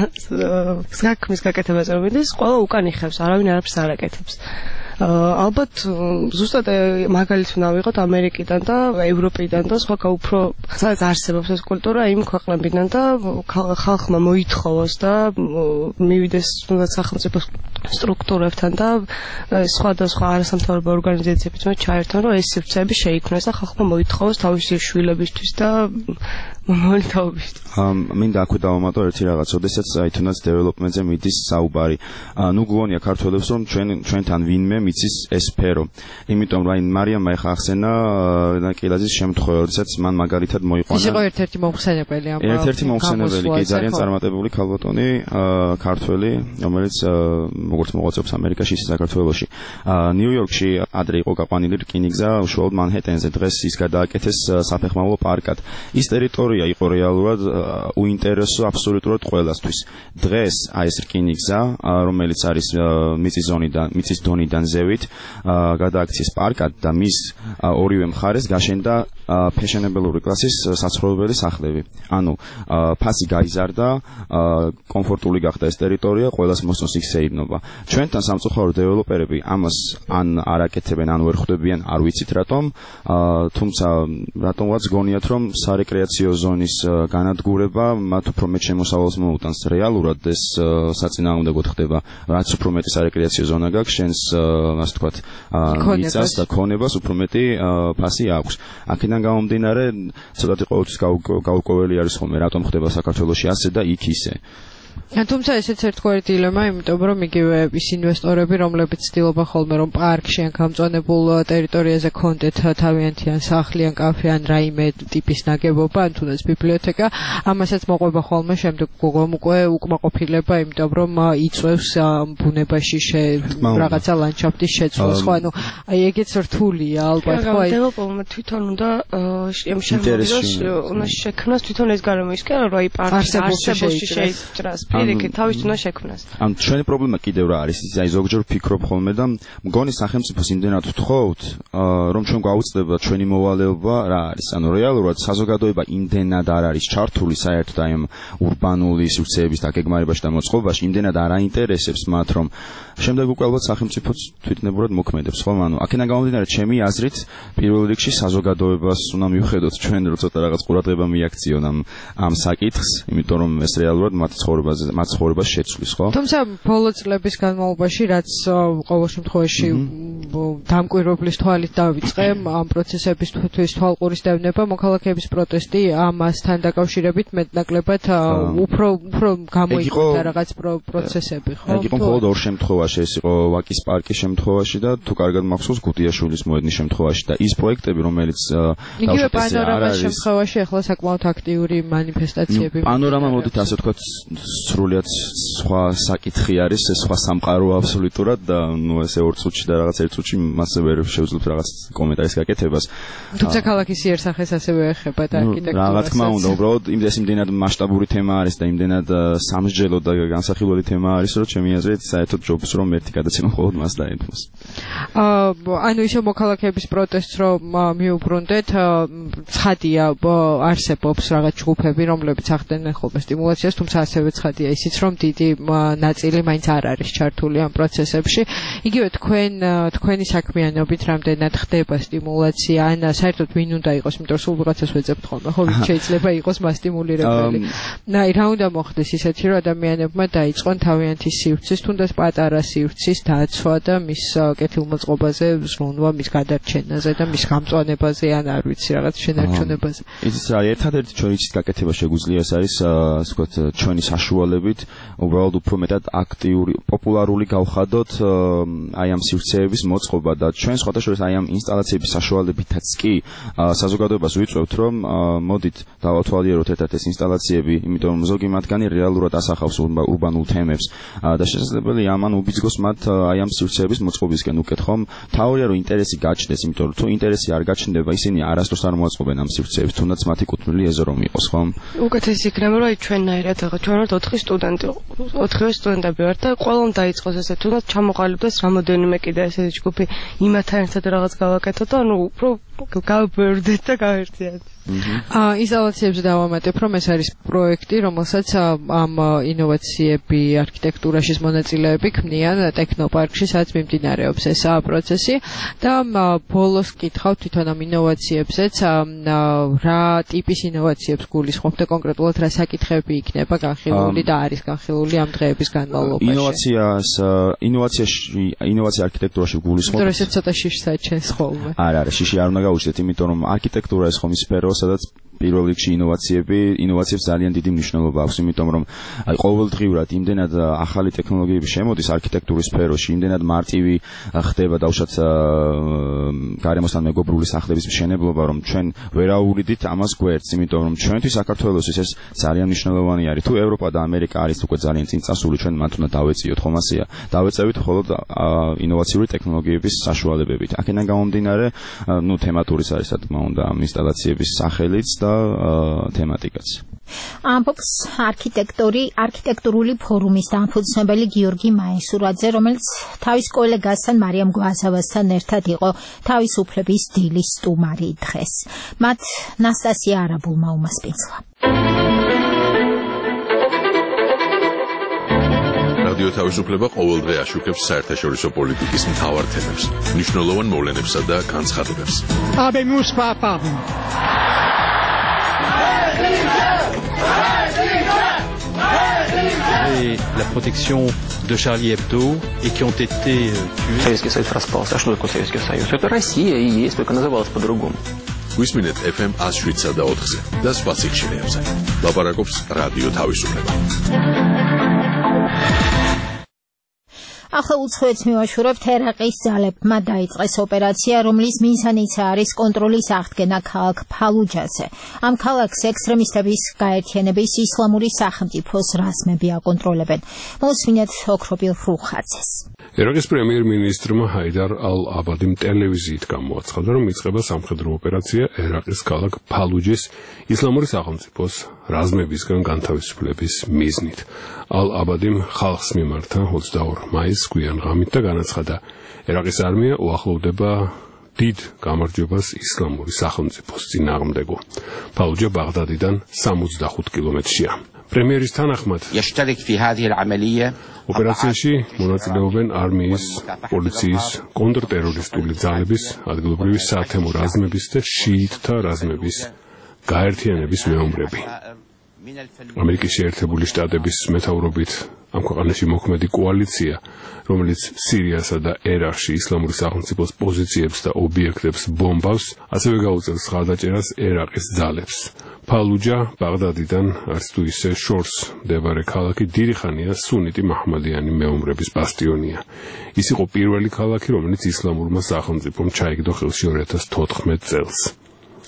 საქმის გაკეთებას რომ მიდის, ყველა უკან იხევს, არავინ არაფერს არ აკეთებს. ალბათ ზუსტად მაგალითს უნდა ვიღოთ ამერიკიდან და ევროპიდან და სხვა უფრო სადაც არსებობს ეს კულტურა იმ ქვეყნებიდან და ხალხმა მოითხოვოს და მივიდეს თუნდაც სახელმწიფო სტრუქტურებთან და სხვადასხვა არასამთავრობო ორგანიზაციებიც ჩაერთონ, რომ ეს სივრცეები შეიქმნეს და ხალხმა მოითხოვოს თავისი შვილებისთვის და მომავალთაობისთვის. მინდა აქვე დავამატო ერთი რაღაც, ოდესაც აი თუნდაც დეველოპმენტზე მიდის საუბარი. ნუ გონია ქართველებს რომ ჩვენთან ვინმე მიცის ეს სფერო. იმიტომ რომ აი მარიამმა ეხა ახსენა კილაძის შემთხვევა, როდესაც მან მაგალითად მოიყვანა. ის იყო ერთ-ერთი მომხსენებელი ამ ერთ-ერთი მომხსენებელი, კი ძალიან წარმატებული ქალბატონი, ქართველი, რომელიც როგორც მოღვაწეობს ამერიკაში, ისე საქართველოში. ნიუ-იორკში ადრე იყო გაყვანილი რკინიგზა უშუალოდ მანჰეტენზე, დღეს ის გადააკეთეს საფეხმავლო პარკად. ის ტერიტორია იყო რეალურად უინტერესო აბსოლუტურად ყველასთვის. დღეს აი ეს რკინიგზა, რომელიც არის მიწის დონიდან ზევით, გადააქციეს პარკად და მის ორივე მხარეს გაშენდა ფეშენებელური კლასის საცხოვრებელი სახლები. ანუ ფასი გაიზარდა, კომფორტული გახდა ეს ტერიტორია, ყველას მოსწონს იქ სეირნობა. ჩვენთან სამწუხარო დეველოპერები ამას ან არ აკეთებენ, ან ვერ ხვდებიან, არ ვიცით რატომ, თუმცა რატომღაც გონიათ, რომ სარეკრეაციო ზონის განადგურება მათ უფრო მეტ შემოსავალს მოუტანს. რეალურად ეს საწინააღმდეგოდ ხდება, რაც უფრო მეტი სარეკრეაციო ზონა გაქვს, შენს ასე ვთქვათ, მიწას და ქონებას უფრო მეტი ფასი აქვს. აქედან გამომდინარე, ცოტათი ყოველთვის გაურკვეველი არის ხოლმე, რატომ ხდება საქართველოში ასე და იქ ისე. თუმცა ესეც ერთგვარი დილემა, იმიტომ რომ იგივე ის ინვესტორები, რომლებიც ცდილობენ ხოლმე რომ პარკში ან გამწვანებულ ტერიტორიაზე კონდეთ თავიანთი ან სახლი ან კაფე ან რაიმე ტიპის ნაგებობა, ან თუნდაც ბიბლიოთეკა, ამასაც მოყვება ხოლმე შემდეგ უკვე უკმაყოფილება, იმიტომ რომ იწვევს ბუნებაში რაღაცა ლანდშაფტის შეცვლას, ხო, ანუ აი ეგეც რთულია ალბათ, ხო, აი დეველოპერმა თვითონ უნდა უნდა შექმნას თვითონ ეს გარემოისკენ, რომ აი პარკში არსებობს შეიჭრას. პირიქით თავის უნდა შექმნას. ან ჩვენი პრობლემა კიდევ რა არის? აი ზოგჯერ ვფიქრობ ხოლმე და მგონი სახელმწიფოს იმდენად ვთხოვთ, რომ ჩვენ გვაუწყდება ჩვენი მოვალეობა რა არის. ანუ რეალურად საზოგადოება იმდენად არ არის ჩართული საერთოდ აი ამ ურბანული სივრცეების დაგეგმარებაში და მოწყობაში, იმდენად არ აინტერესებს მათ, რომ შემდეგ უკვე ალბათ სახელმწიფოც თვითნებურად მოქმედებს, ხო? ანუ აქედან გამომდინარე, ჩემი აზრით, პირველ რიგში საზოგადოებას უნდა მივხედოთ ჩვენ, რომ ცოტა რაღაც ყურადღება მიაქციონ ამ საკითხს, იმიტომ რომ ეს რეალურად მათ ცხოვრებას შეცვლის, ხო? თუმცა ბოლო წლების განმავლობაში, რაც ყოველ შემთხვევაში დამკვირვებლის თვალით დავიწყე, ამ პროცესებისთვის თვალყურის დევნება, მოქალაქეების პროტესტი ამასთან დაკავშირებით მეტნაკლებად უფრო გამოიკვეთა რაღაც პროცესები, ხო? იქ იყო მხოლოდ ორ შემთხვევაში, ეს იყო ვაკის პარკის შემთხვევაში და თუ კარგად მახსოვს გუტიაშვილის მოედნის შემთხვევაში და ის პროექტები, რომელიც იგივე პანორამას შემთხვევაში ახლა საკმაოდ აქტიური მანიფესტაციები. პანორამა მოდით ასე ვთქვათ სრულიად სხვა საკითხი არის, სხვა სამყარო აბსოლუტურად და ნუ ესე 2 წუთში და რაღაც 1 წუთში მასე ვერ შევძლებ რაღაც კომენტარის გაკეთებას. თუმცა ქალაქის იერსახეს ასევე ეხება და არქიტექტურას. რა თქმა უნდა, უბრალოდ იმდენად მასშტაბური თემა არის და იმდენად სამსჯელო და განსახილველი თემა არის, რომ ჩემი აზრით საერთოდ ჯობს რომ ერთი გადაცემა მხოლოდ მას დაეთმოს. ანუ ისე მოქალაქეების პროტესტს რომ მიუბრუნდეთ, ცხადია არსებობს რაღაც ჯგუფები, რომლებიც ახდენენ ხოლმე სტიმულაციას, თუმცა ასევე ცხადია ისიც, რომ დიდი ნაწილი მაინც არ არის ჩართული ამ პროცესებში. იგივე თქვენი საქმიანობით რამდენად ხდება სტიმულაცია, ან საერთოდ ვინ უნდა იყოს, იმიტომ რომ სულ რაღაცას ვეძებთ ხოლმე, ხო, ვინ შეიძლება იყოს მასტიმულირებელი. რა უნდა მოხდეს ისეთი, რომ ადამიანებმა დაიწყონ თავიანთი სივრცის, თუნდაც პატარა სივრცის დაცვა და მის კეთილმოწყობაზე ზრუნვა, მის გადარჩენაზე და მის გამწვანებაზე, ან არ ვიცი, რაღაც შენარჩუნებაზე. იცით რა, ერთადერთი ჩვენი გაკეთება შეგვიძლია ეს არის, ასე ვთქვათ, ჩვენი საშუალებით, უბრალოდ უფრო მეტად აქტიური, პოპულარული გავხადოთ აი ამ სივრცეების მოწყობა და ჩვენ სხვადასხვა აი ამ ინსტალაციების საშუალებითაც კი საზოგადოებას ვიწევთ, რომ მოდით დავათვალიეროთ ერთად ეს ინსტალაციები, იმიტომ რომ ზოგი მათგანი რეალურად ასახავს ურბანულ თემებს და შესაძლებელი ამან უბიძგოს მათ აი ამ სივრცეების მოწყობისკენ უკეთ ხომ. თავია რომ ინტერესი გაჩნდეს, იმიტომ რომ თუ ინტერესი არ გაჩნდება, ისინი არასდროს არ მოაწყობენ ამ სივრცეებს, თუნდაც მათი კუთვნილი ეზო რომ იყოს, ხომ? უკეთესი იქნება რომ ჩვენნაირად ჩვენ ვართ 4 სტუდენტი, 4 სტუდენტები ვართ და ყველამ დაიწყოს ესე თუნდაც ჩამოყალიბდეს რამოდენიმე კიდე ესეთი ჯგუფი იმათთან ერთად რაღაც გავაკეთოთ და ანუ უფრო გავბერდეთ და გავერთიათ. ინსტალაციებზე დავამატებ, რომ ეს არის პროექტი, რომელსაც ამ ინოვაციები არქიტექტურაშის მონაწილეები ქმნიან ტექნოპარკში, სადაც მიმდინარეობს ეს პროცესი და ბოლოს კითხავ თვითონ ამ ინოვაციებზეც, რა ტიპის ინოვაციებს გულისხმობთ და კონკრეტულად რა საკითხები იქნება განხილული და არის განხილული ამ დღეების განმავლობაში. ინოვაცია არქიტექტურაში გულისხმობთ. იმიტომ რომ ეს ცოტა შიშს აჩენს ხოლმე. არა, შიში არ უნდა გაუჩნდეთ, იმიტომ რომ არქიტექტურა ეს ხომ სფერო, სადაც პირველ რიგში ინოვაციებს ძალიან დიდი მნიშვნელობა აქვს, იმიტომ რომ აი ყოველდღიურად იმდენად ახალი ტექნოლოგიები შემოდის არქიტექტურის სფეროში, იმდენად მარტივი ხდება დაუშვათ გარემოსთან მეგობრული სახლების მშენებლობა, რომ ჩვენ ვერაურიდით ამას გვერდს, იმიტომ რომ ჩვენთვის საქართველოსთვის ეს ძალიან მნიშვნელოვანი არის. თუ ევროპა და ამერიკა არის უკვე ძალიან წინ წასული, ჩვენ მათ უნდა დავეწიოთ, ხომ ასეა. დავეწევით მხოლოდ ინოვაციური ტექნოლოგიების საშუალებებით. აქედან გამომდინარე, ნუ თემატურის არის რა თქმა უნდა ამ ინსტალაციების სახელიც და თემატიკაც. ამბობს არქიტექტურული ფორუმის დამფუძნებელი გიორგი მაისურაძე, რომელიც თავის კოლეგასთან მარიამ გვაზავასთან ერთად იყო თავისუფლების დილის სტუმარი დღეს. მათ ნასტასია არაბულმა უმასპინძლა. რადიო თავისუფლება ყოველდღე აშუქებს საერთაშორისო პოლიტიკის მთავარ თემებს, მნიშვნელოვან მოვლენებსა და განცხადებებს. La protection de Charlie Hebdo et qui ont été tués. Советский Союз распался. А что такое Советский Союз? Это Россия и есть, только называлась по-другому. გვისმინეთ FM 107 და 4-ზე და სხვა სიხშირეებზე. ლაპარაკობს რადიო თავისუფლება. ახლა უცხოეთს მივაშურებთ ერაყის ძალებმა დაიწყეს ოპერაცია, რომლის მიზანიც არის კონტროლის აღდგენა ქალაქ ფალუჯაზე. ამ ქალაქს ექსტრემისტების გაერთიანების ისლამური სახელმწიფოს რაზმები აკონტროლებენ. მოსმინეთ ოქრობილ რუხაძეს. ერაყის პრემიერ-მინისტრმა ჰაიდარ ალ-აბადიმ ტელევიზიით გამოაცხადა, რომ იწყება სამხედრო ოპერაცია ერაყის ქალაქ ფალუჯის ისლამური სახელმწიფოს რაზმებისგან განთავისუფლების მიზნით. ალ-აბადიმ ხალხს მიმართა 22 მაისს გვიან ღამით და განაცხადა, ერაყის არმია უახლოვდება დიდ გამარჯვებას ისლამური სახელმწიფოს წინააღმდეგო. ფალუჯა ბაღდადიდან 65 კილომეტრშია. პრემიერის თანახმად ოპერაციაში მონაწილეობენ არმიის, პოლიციის, კონტრტერორისტული ძალების, ადგილობრივი სათემო რაზმების და შიიტთა რაზმების გაერთიანების მეომრები. ამერიკის შეერთებული შტატების მეთაურობით ამ ქვეყანაში მოქმედი კოალიცია, რომელიც სირიასა და ერაყში ისლამური სახელმწიფოს პოზიციებს და ობიექტებს ბომბავს, ასევე გაუწევს ხალხაჭერას ერაყის ძალებს. ფალუჯა ბაღდადიდან არც თუ ისე შორს მდებარე ქალაქი დიდი ხანია სუნიტი მაჰმადიანი მეომრების ბასტიონია. ის იყო პირველი ქალაქი, რომელიც ისლამურმა სახელმწიფომ ჩაიგდო ხელში 2014 წელს.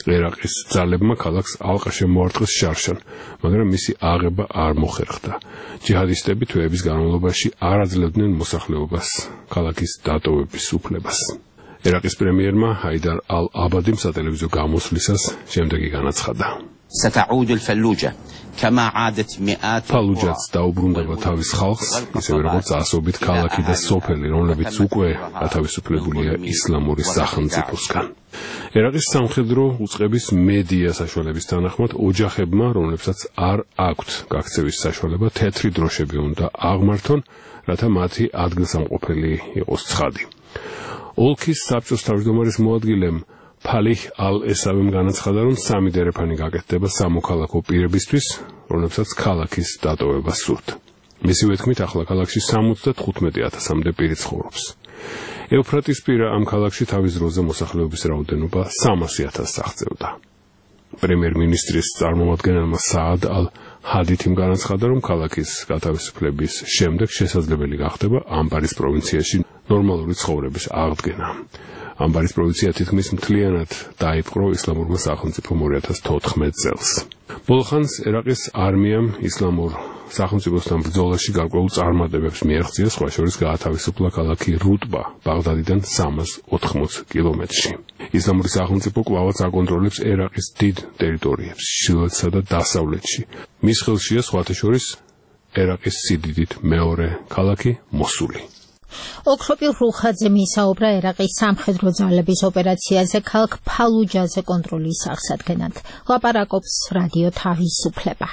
ერაყის ძალებმა ქალაქს ალყა შემოარტყეს შარშან, მაგრამ მისი აღება არ მოხერხდა. ჯიჰადისტები თვეების განმავლობაში არ აძლევდნენ მოსახლეობას ქალაქის დატოვების უფლებას. ერაყის პრემიერმა ჰაიდარ ალ-აბადიმ სატელევიზიო გამოსვლისას შემდეგი განაცხადა. ستعود الفلوجة كما عادت مئات ფალუჯაც დაუბრუნდება თავის ხალხს, ისევე როგორც ასობით ქალაქი და სოფელი, რომლებიც უკვე გათავისუფლებულია ისლამური სახელმწიფოსგან. ერაყის სამხედრო უწყების მედია საშუალების თანახმად ოჯახებმა, რომლებსაც არ აქვთ გაქცევის საშუალება, თეთრი დროშები უნდა აღმართონ, რათა მათი ადგილსამყოფელი იყოს ცხადი. ოლქის საბჭოს თავმჯდომარის მოადგილემ ფალიხ ალ-ესავემ განაცხადა, რომ 3 დერეფანი გაკეთდება სამოქალაქო პირებისთვის, რომლებსაც ქალაქის დატოვება სურთ. მისივე თქმით, ახლა ქალაქში 75,000-მდე პირი ცხოვრობს. ევფრატისპირა ამ ქალაქში თავის დროზე მოსახლეობის რაოდენობა 300,000-ს აღწევდა. პრემიერ-მინისტრის წარმომადგენელმა საად ალ-ჰადითიმ განაცხადა, რომ ქალაქის გათავისუფლების შემდეგ შესაძლებელი გახდება ამბარის პროვინციაში ნორმალური ცხოვრების აღდგენა. ამბარის პროვინცია თითქმის მთლიანად დაიპყრო ისლამურმა სახელმწიფომ 2014 წელს. ბოლხანს ერაყის არმიამ ისლამურ სახელმწიფოსთან ბრძოლაში გარკვეულ წარმატებებს მიაღწია, სხვა შორის გაათავისუფლა ქალაქი რუტბა ბაღდადიდან 380 კილომეტრში. ისლამური სახელმწიფო კვლავაც აკონტროლებს ერაყის დიდ ტერიტორიებს ჩრდილოეთსა და დასავლეთში. მის ხელშია სხვათა შორის ერაყის სიდიდით მეორე ქალაქი მოსული. ოქროპილ რუხაძე მისაუბრა ერაყის სამხედრო ძალების ოპერაციაზე ქალაქ ფალუჯაზე კონტროლის აღსადგენად. ლაპარაკობს რადიო თავისუფლება.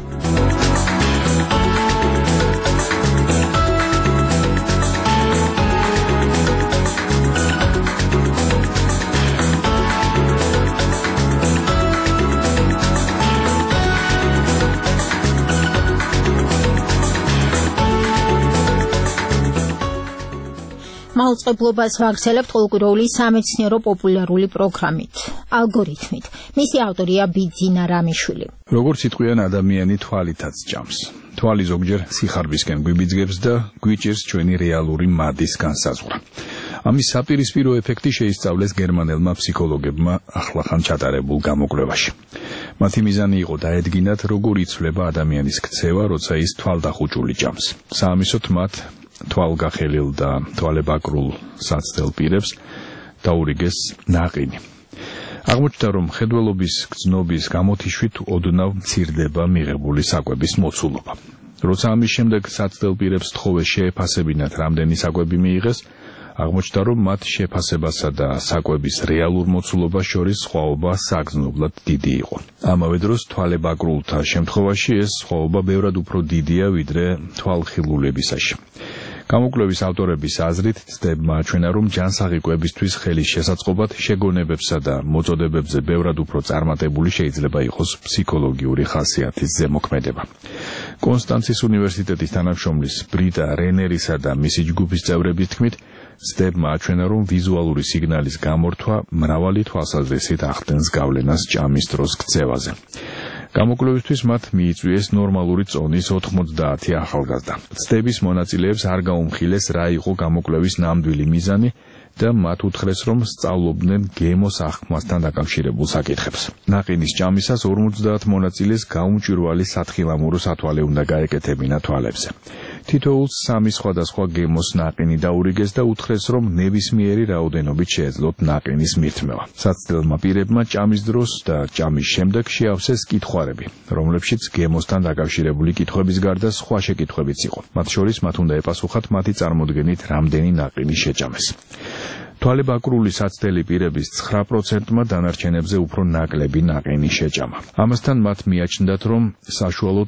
მაუწყებლობას ვაგრძელებთ ყოველკვირეული სამეცნიერო პოპულარული პროგრამით, ალგორითმით. მისი ავტორია ბიძინა რამიშვილი. როგორც იტყვიან, ადამიანი თვალითაც ჭამს. თვალი ზოგჯერ სიხარბისკენ გვიბიძგებს და გვიჭირს ჩვენი რეალური მადის განსაზღვრა. ამის საპირისპირო ეფექტი შეისწავლეს გერმანელმა ფსიქოლოგებმა ახლახან ჩატარებულ გამოკვლევაში. მათი მიზანი იყო დაედგინათ, როგორ იცვლება ადამიანის ქცევა, როცა ის თვალდახუჭული ჭამს. საამისოდ მათ თვალგახელილ და თვალებაკრულ საცდელ პირებს დაურიგეს ნაყინი. აღმოჩნდა, რომ ხედველობის გრძნობის გამოთიშვით ოდნავ მცირდება მიღებული საკვების მოცულობა. როცა ამის შემდეგ საცდელ პირებს თხოვეს შეეფასებინათ, რამდენი საკვები მიიღეს, აღმოჩნდა, რომ მათ შეფასებასა და საკვების რეალურ მოცულობას შორის სხვაობა საგრძნობლად დიდი იყო. ამავე დროს თვალებაკრულთა შემთხვევაში ეს სხვაობა ბევრად უფრო დიდია, ვიდრე თვალხილულებისაში. გამოკვლევის ავტორების აზრით, ცდებმა აჩვენა, რომ ჯანსაღი კვებისთვის ხელის შესაწყობად შეგონებებსა და მოწოდებებზე ბევრად უფრო წარმატებული შეიძლება იყოს ფსიქოლოგიური ხასიათის ზემოქმედება. კონსტანცის უნივერსიტეტის თანამშრომლის ბრიტა რენერისა და მისი ჯგუფის წევრების თქმით, ცდებმა აჩვენა, რომ ვიზუალური სიგნალის გამორთვა მრავალი თვალსაზრისით ახდენს გავლენას ჭამის დროს ქცევაზე. გამოკვლევისთვის მათ მიიწვიეს ნორმალური წონის 90 ახალგაზრდა. ცდების მონაწილეებს არ გაუმხილეს, რა იყო გამოკვლევის ნამდვილი მიზანი და მათ უთხრეს, რომ სწავლობდნენ გემოს აღქმასთან დაკავშირებულ საკითხებს. ნაყინის ჭამისას 50 მონაწილეს გაუმჭვირვალი სათხილამურო სათვალე უნდა გაეკეთებინა თვალებზე. თითოეულს 3 სხვადასხვა გემოს ნაყინი დაურიგეს და უთხრეს, რომ ნებისმიერი რაოდენობით შეეძლოთ ნაყინის მირთმევა. საცდელმა პირებმა ჭამის დროს და ჭამის შემდეგ შეავსეს კითხვარები, რომლებშიც გემოსთან დაკავშირებული კითხვების გარდა სხვა შეკითხვებიც იყო. მათ შორის მათ უნდა ეპასუხათ მათი წარმოდგენით რამდენი ნაყინი შეჭამეს. თვალებაკრული საცდელი პირების 9%-მა დანარჩენებზე უფრო ნაკლები ნაყინი შეჭამა. ამასთან მათ მიაჩნდათ, რომ საშუალოდ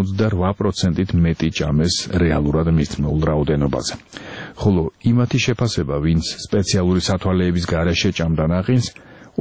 88%-ით მეტი ჭამეს რეალურად მისთმეულ რაოდენობაზე. ხოლო იმათი შეფასება, ვინც სპეციალური სათვალეების გარეშე ჭამდა ნაყინს,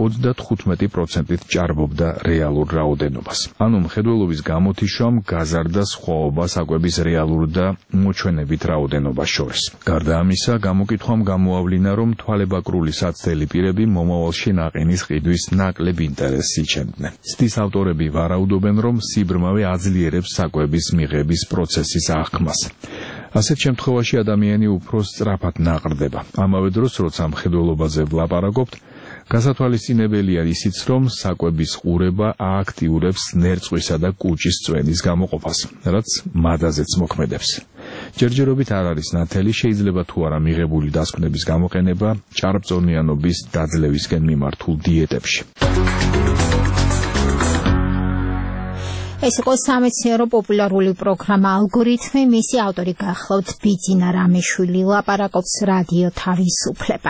35%-ით ჭარბობდა რეალურ რაოდენობას. ანუ მხედველობის გამოთიშვამ გაზარდა სხვაობა საკვების რეალურ და მოჩვენებით რაოდენობას შორის. გარდა ამისა, გამოკითხვამ გამოავლინა, რომ თვალებაკრული საცდელი პირები მომავალში ნაყინის ყიდვის ნაკლებ ინტერესს იჩენდნენ. ცდის ავტორები ვარაუდობენ, რომ სიბრმავე აძლიერებს საკვების მიღების პროცესის აღქმას. ასეთ შემთხვევაში ადამიანი უფრო სწრაფად ნაყრდება. ამავე დროს, როცა მხედველობაზე ვლაპარაკობთ, გასათვალისწინებელია ისიც, რომ საკვების ყურება ააქტიურებს ნერწყვისა და კუჭის წვენის გამოყოფას, რაც მადაზეც მოქმედებს. ჯერჯერობით არ არის ნათელი, შეიძლება თუ არა მიღებული დასკვნების გამოყენება ჭარბწონიანობის დაძლევისკენ მიმართულ დიეტებში. ეს იყო სამეცნიერო პოპულარული პროგრამა ალგორითმი, მისი ავტორი გახლავთ ბიძინა რამიშვილი, ლაპარაკობს რადიო თავისუფლება.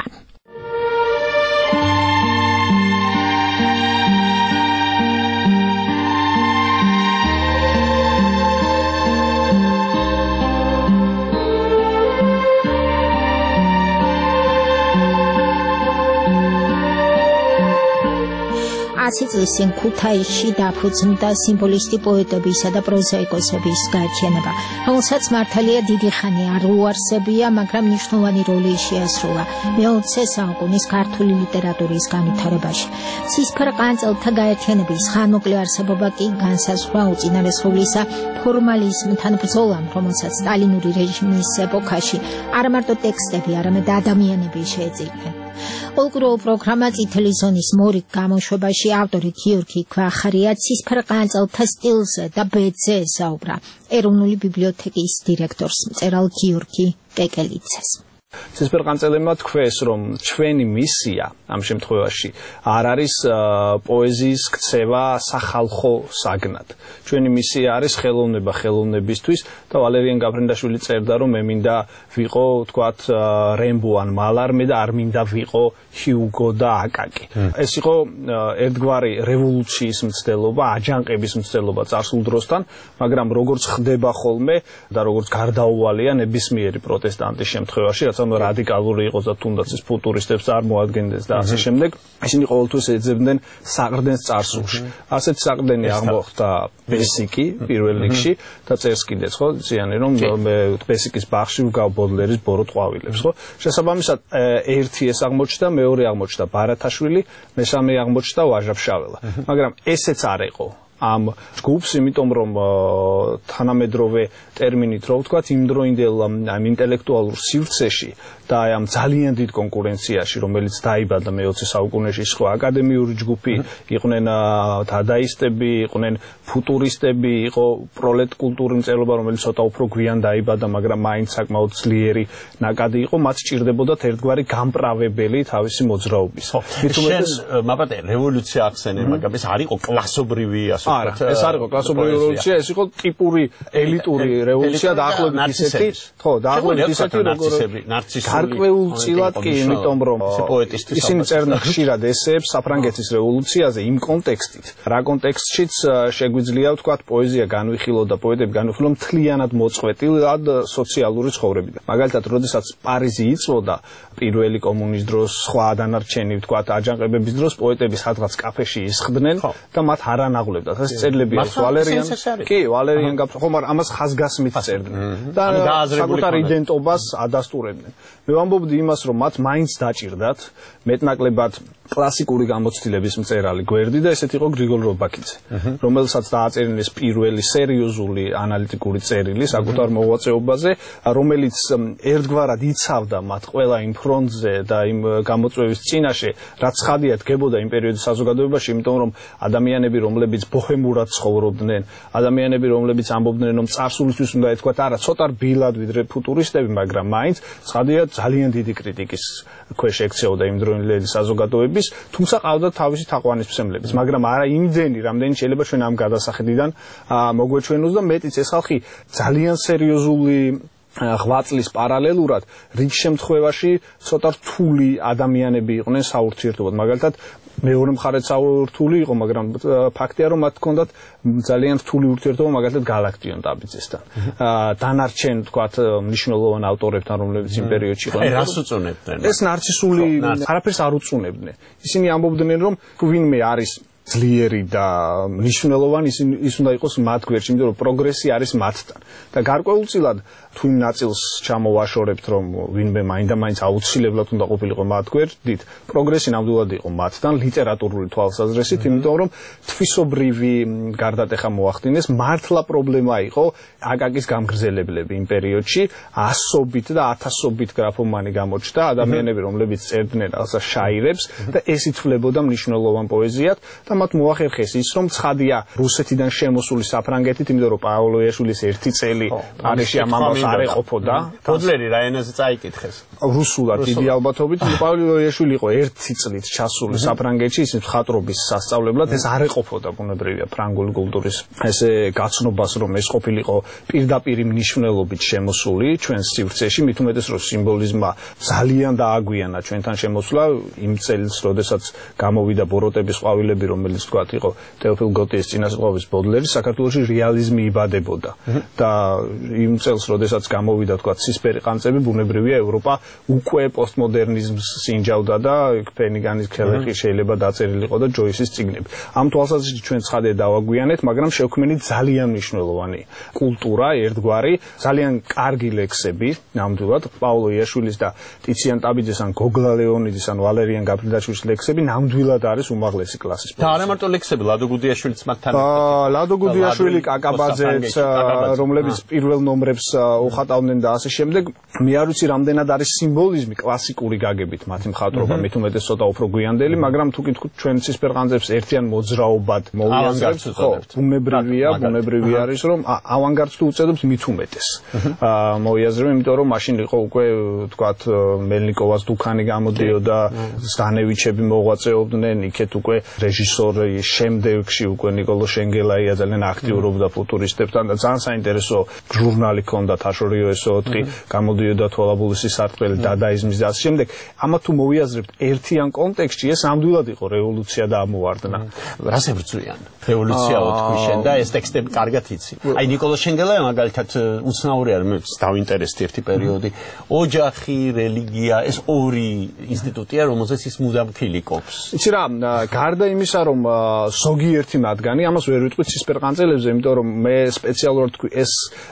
წლის წინ ქუთაისში დაფუძნდა სიმბოლისტი პოეტებისა და პროზაიკოსების გაერთიანება, რომელსაც მართალია დიდი ხანი არ უარსებია, მაგრამ მნიშვნელოვანი როლი შეასრულა მე-20 საუკუნის ქართული ლიტერატურის განვითარებაში. ცისფერყანწელთა გაერთიანების ხანმოკლე არსებობა კი განსაზღვრა უწინარესროლისა ფორმალიზმთან ბრძოლამ, რომელსაც სტალინური რეჟიმის ეპოქაში არა მარტო ტექსტები, არამედ ადამიანები შეეწირნენ. პოლკურულ პროგრამა წითელი ზონის მორიგ გამოშვებაში ავტორი გიორგი ქვახარია ცისფერყანწელთა სტილზე და ბედზე ესაუბრა ეროვნული ბიბლიოთეკის დირექტორს მწერალ გიორგი კეკელიძეს. ცისფერყანწელებმა თქვეს, რომ ჩვენი მისია ამ შემთხვევაში არ არის პოეზიის ქცევა სახალხო საგნად. ჩვენი მისია არის ხელოვნება ხელოვნებისთვის და ვალერიან გაფრინდაშვილი წერდა, რომ მე მინდა ვიყო, თქვათ, რემბო ან მალარმე და არ მინდა ვიყო ჰიუგო და აკაკი. ეს იყო ერთგვარი რევოლუციის მცდელობა, აჯანყების მცდელობა წარსულ დროსთან, მაგრამ როგორც ხდება ხოლმე და როგორც გარდაუვალია ნებისმიერი პროტესტანტის შემთხვევაში, რაც ანუ რადიკალური იყოს და თუნდაც ის ფუტურისტებს წარმოადგენდეს და ასე შემდეგ, ისინი ყოველთვის ეძებდნენ საყრდენს წარსულში. ასეთი საყრდენი აღმოხდა ბესიკი პირველ რიგში და წერს კიდეც, ხო, ზიანი რომ მე ბესიკის ბაღში ვგავ ბოდლერის ბოროტ ყვავილებს, ხო? შესაბამისად ერთი ეს აღმოჩნდა, მეორე აღმოჩნდა ბარათაშვილი, მესამე აღმოჩნდა ვაჟა-ფშაველა. მაგრამ ესეც არ იყო ამ ჯგუფს, იმიტომ რომ თანამედროვე ტერმინით რო ვთქვათ, იმდროინდელ ამ ინტელექტუალურ სივრცეში და ამ ძალიან დიდ კონკურენციაში, რომელიც დაიბადა მე-20 საუკუნეში, სხვა აკადემიური ჯგუფი იყვნენ დადაისტები, იყვნენ ფუტურისტები, იყო პროლეტ კულტურის მწერლობა, რომელიც ცოტა უფრო გვიან დაიბადა, მაგრამ მაინც საკმაოდ ძლიერი ნაკადი იყო, მათ სჭირდებოდათ ერთგვარი გამправებელი თავისი მოძრაობის. შენ მაპატე რევოლუცია ახსენე, მაგრამ ეს არ იყო კლასობრივი ასე არა, ეს არ იყო კლასობრივი რევოლუცია, ეს იყო ტიპური ელიტური რევოლუცია დაახლოებით ისეთი, ხო, დაახლოებით ისეთი, როგორ გარკვეულწილად კი, იმიტომ რომ ისინი წერდნენ ხშირად ესეებს საფრანგეთის რევოლუციაზე იმ კონტექსტით, რა კონტექსტშიც შეგვიძლია ვთქვათ, პოეზია განვიხილო და პოეტები განვიხილო მთლიანად მოწყვეტილად სოციალური ცხოვრებიდან. მაგალითად, როდესაც პარიზი იწვოდა პირველი კომუნის დროს, სხვა დანარჩენი ვთქვათ, აჯანყებების დროს პოეტები სადღაც კაფეში ისხდნენ და მათ არ ანაღლებდათ. ეს წერილები არის ვალერიან. კი, ვალერიან ხომ ამას ხაზგასმით წერდნენ და საკუთარ იდენტობას ადასტურებდნენ. მე ვამბობდი იმას, რომ მათ მაინც დაჭირდათ მეტნაკლებად კლასიკური გამოცდილების მწერალი გვერდი და ესეთი იყო გრიგოლ რობაქიძე, რომელსაც დააწერინეს პირველი სერიოზული ანალიტიკური წერილი საკუთარ მოღვაწეობაზე, რომელიც ერთგვარად იცავდა მათ ყველა იმ ფრონტზე და იმ გამოწვევის წინაშე, რაც ცხადია დგებოდა იმ პერიოდის საზოგადოებაში, იმიტომ რომ ადამიანები, რომლებიც ბოჰემურად ცხოვრობდნენ, ადამიანები, რომლებიც ამბობდნენ, რომ წარსულისთვის უნდა ეთქვათ, არა, ცოტა რბილად ვიდრე ფუტურისტები, მაგრამ მაინც ცხადია ძალიან დიდი კრიტიკის ქვეშ ექცეოდა იმდროინდელი საზოგადოების, თუმცა ყავდა თავისი თაყვანისმცემლებიც, მაგრამ არა იმდენი, რამდენი შეიძლება ჩვენ ამ გადასახედიდან მოგვეჩვენოს და მეტიც ეს ხალხი ძალიან სერიოზული ღვაწლის პარალელურად რიგ შემთხვევაში ცოტა რთული ადამიანები იყვნენ საურთიერთობად. მაგალითად, მეორე მხარეც საურთული იყო, მაგრამ ფაქტია, რომ მათ ჰქონდათ ძალიან რთული ურთიერთობა, მაგალითად გალაქტიონ დაბიძესთან. დანარჩენ, თქვათ, მნიშვნელოვან ავტორებთან, რომლებიც იმ პერიოდში იყვნენ. რას უწუნებდნენ? ეს ნარცისული არაფერს არ უწუნებდნენ. ისინი ამბობდნენ, რომ ვინმე არის ძლიერი და მნიშვნელოვანი ის უნდა იყოს მათ გვერდში, იმიტომ რომ პროგრესი არის მათთან. და გარკვეულწილად თუ იმ ნაწილს ჩამოვაშორებთ, რომ ვინმე მაინდა-მაინც აუცილებლად უნდა ყოფილიყო მათ გვერდით, პროგრესი ნამდვილად იყო მათთან ლიტერატურული თვალსაზრისით, იმიტომ რომ თვისობრივი გარდატეხა მოახდინეს, მართლა პრობლემა იყო აკაკის გამგრძელებლები იმ პერიოდში, ასობით და ათასობით გრაფომანი გამოჩნდა, ადამიანები, რომლებიც წერდნენ რაღაცა შაირებს და ეს ითვლებოდა მნიშვნელოვან პოეზიად და მათ მოახერხეს ის, რომ ცხადია რუსეთიდან შემოსული საფრანგეთით, იმიტომ რომ პაოლო იაშვილის ერთი წელი პარიზში ამ ამბავს არ ეყოფოდა. ბოდლერი რა ენაზე წაიკითხეს? რუსულად დიდი ალბათობით, პაოლო იაშვილი იყო ერთი წლით ჩასული საფრანგეთში, ის მხატვრობის სასწავლებლად, ეს არ ეყოფოდა ბუნებრივია ფრანგული კულტურის ესე გაცნობას, რომ ეს ყოფილიყო პირდაპირ მნიშვნელობით შემოსული ჩვენს სივრცეში, მით უმეტეს რომ სიმბოლიზმმა ძალიან დააგვიანა ჩვენთან შემოსვლა იმ წელს, როდესაც გამოვიდა ბოროტების ყვავილები, რომელიც თქვათ იყო თეოფილ გოტიეს წინასწარმეტყველების ბოდლერი, საქართველოში რეალიზმი იბადებოდა და იმ წელს, როდესაც გამოვიდა თქვათ ცისფერი ყანწები, ბუნებრივია ევროპა უკვე პოსტმოდერნიზმს სინჯავდა და ფენიგანის ქელეხი შეიძლება დაწერილიყო და ჯოისის წიგნები. ამ თვალსაზრისით ჩვენ ცხადია დავაგვიანეთ, მაგრამ შევქმნით ძალიან მნიშვნელოვანი კულტურა, ერთგვარი, ძალიან კარგი ლექსები, ნამდვილად პაოლო იაშვილის და ტიციან ტაბიძეს ან გოგლა ლეონიძის ან ვალერიან გაბრილაშვილის ლექსები ნამდვილად არის უმაღლესი კლასის. და არა მარტო ლექსები, ლადო გუდიაშვილიც მათთან. ლადო გუდიაშვილი, კაკაბაძეც, რომლებიც პირველ ნომრებს უხატავდნენ და ასე შემდეგ. მე არ ვიცი რამდენად არის სიმბოლიზმი კლასიკური გაგებით მათი მხატვრობა, მით უმეტეს ცოტა უფრო გვიანდელი, მაგრამ თუ გითხოთ ჩვენ ცისფერ ყანწებს ერთიან მოძრაობად მოვიაზრებთ, ხო, ბუნებრივი არის, რომ ავანგარდს თუ უწოდებთ მით უმეტეს. მოვიაზრებ, იმიტომ რომ მაშინ იყო უკვე თქვათ მელნიკოვას დუქანი გამოდიოდა, სტანევიჩები მოღვაწეობდნენ, იქეთ უკვე რეჟისორი, შემდეგში უკვე ნიკოლო შენგელაია ძალიან აქტიურობდა ფუტურისტებთან და ძალიან საინტერესო ჟურნალი ჰქონდა თაშორიო SO4, გამოდიოდა თვალაბულისი სარტყელი, დადაიზმის და ასე შემდეგ. ამა თუ მოვიაზრებთ ერთიან კონტექსტში, ეს ნამდვილად იყო რევოლუცია და ამოვარდნა. რას ებრძვიან? რევოლუცია თქვი შენ და ეს ტექსტები კარგად იცი. აი ნიკოლო შენგელაია მაგალითად უცნაური არის, მე დავინტერესდი ერთი პერიოდი. ოჯახი, რელიგია, ეს ორი ინსტიტუტია, რომელზეც ის მუდამ ქილიკობს. იცი რა, გარდა იმისა, რომ ზოგიერთი მათგანი, ამას ვერ ვიტყვი ცისფერ ყანწელებზე, იმიტომ რომ მე სპეციალურად თქვი, ეს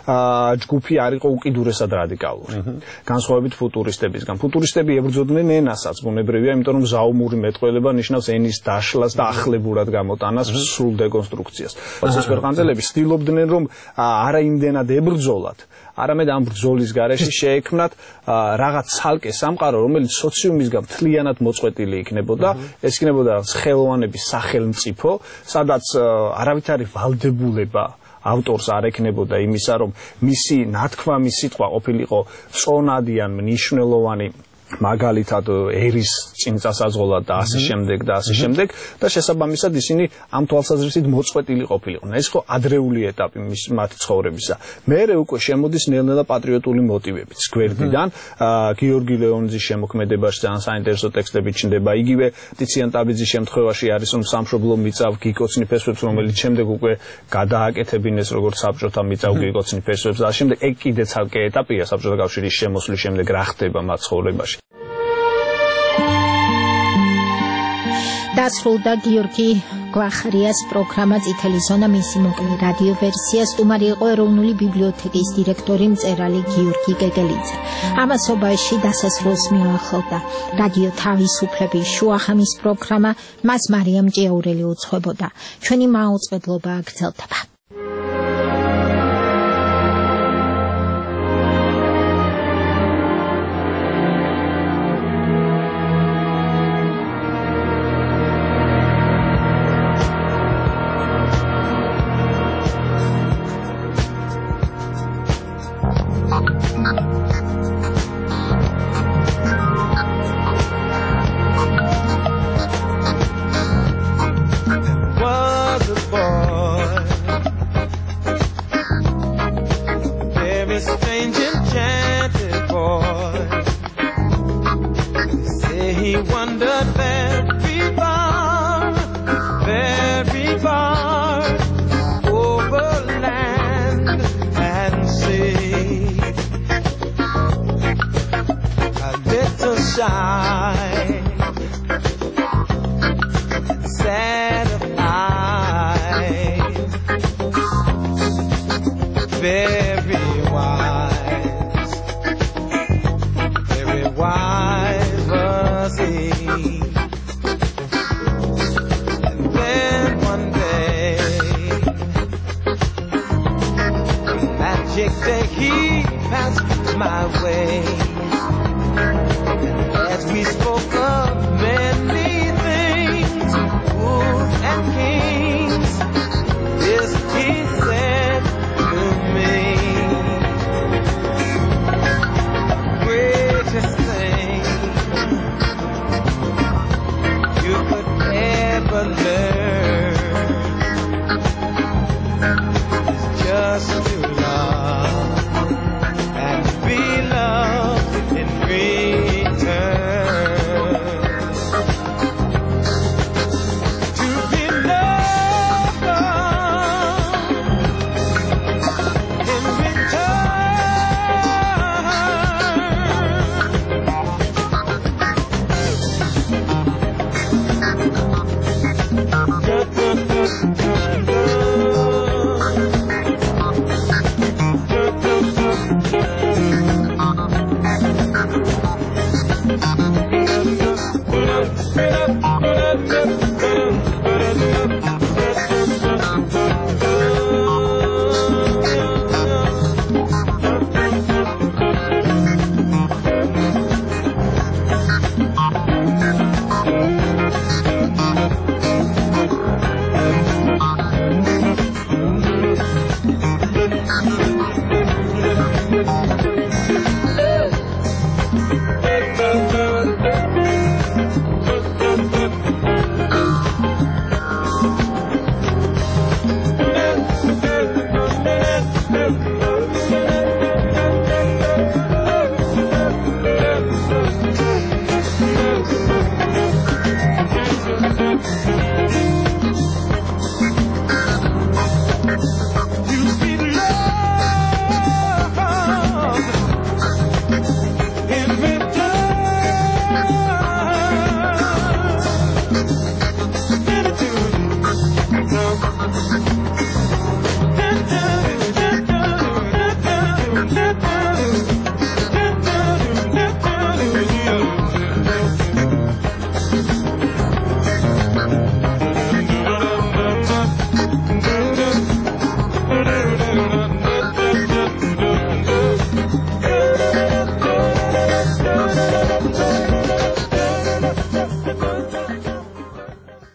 ჯგუფი არ იყო უკიდურესად რადიკალური. განსხვავებით ფუტურისტებისგან. ფუტურისტები ებრძოდნენ ენასაც, ბუნებრივია, იმიტომ რომ ზაუმური მეტყველება ნიშნავს ენის დაშლას და ახლებურად გამოტანას, სრულ დეკონსტრუქციას. ცისფერ ყანწელები ცდილობდნენ, რომ არა იმდენად ებრძოლათ, არამედ ამ ბრძოლის გარეშე შეექმნათ რაღაც ცალკე სამყარო, რომელიც სოციუმისგან მთლიანად მოწყვეტილი იქნებოდა, ეს იქნებოდა ხელოვანების სახელმწიფო, სადაც არავითარი ვალდებულება ავტორს არ ექნებოდა იმისა, რომ მისი ნათქვამი სიტყვა ყოფილიყო წონადი ან მნიშვნელოვანი, მაგალითად ერის წინწასაზღოლად და ასე შემდეგ და ასე შემდეგ და შესაბამისად ისინი ამ თვალსაზრისით მოწყვეტილი ყოფილიყვნენ. ეს იყო ადრეული ეტაპი მათი ცხოვრებისა. მერე უკვე შემოდის ნელ-ნელა პატრიოტული მოტივებიც გვერდიდან. გიორგი ლეონიძის შემოქმედებაში ძალიან საინტერესო ტექსტები ჩნდება. იგივე ტიციან ტაბიძის შემთხვევაში არის, რომ სამშობლო მიწავ გიკოცნი ფესვებს, რომელიც შემდეგ უკვე გადააკეთებინეს როგორც საბჭოთა მიწავ გიკოცნი ფესვებს და ასე შემდეგ. ეგ კიდე ცალკე ეტაპია საბჭოთა კავშირის შემოსვლის შემდეგ რა ხდება მათ ცხოვრებაში. დასრულდა გიორგი გვახარიას პროგრამა წითელი ზონა, მისი მოკლე რადიო ვერსია. სტუმარი იყო ეროვნული ბიბლიოთეკის დირექტორი მწერალი გიორგი გეგელიძე. ამასობაში დასასრულს მიუახლოვდა რადიო თავისუფლების შუახამის პროგრამა, მას მარიამ ჭიაურელი უძღვებოდა. ჩვენი მაუწყებლობა გრძელდება. Sad very wise was he. And then one day, magic day, he passed my way. As we spoke of many things, fools and kings, this he said to me: greatest thing you could ever learn is just to love and be loved in return. To be loved in return.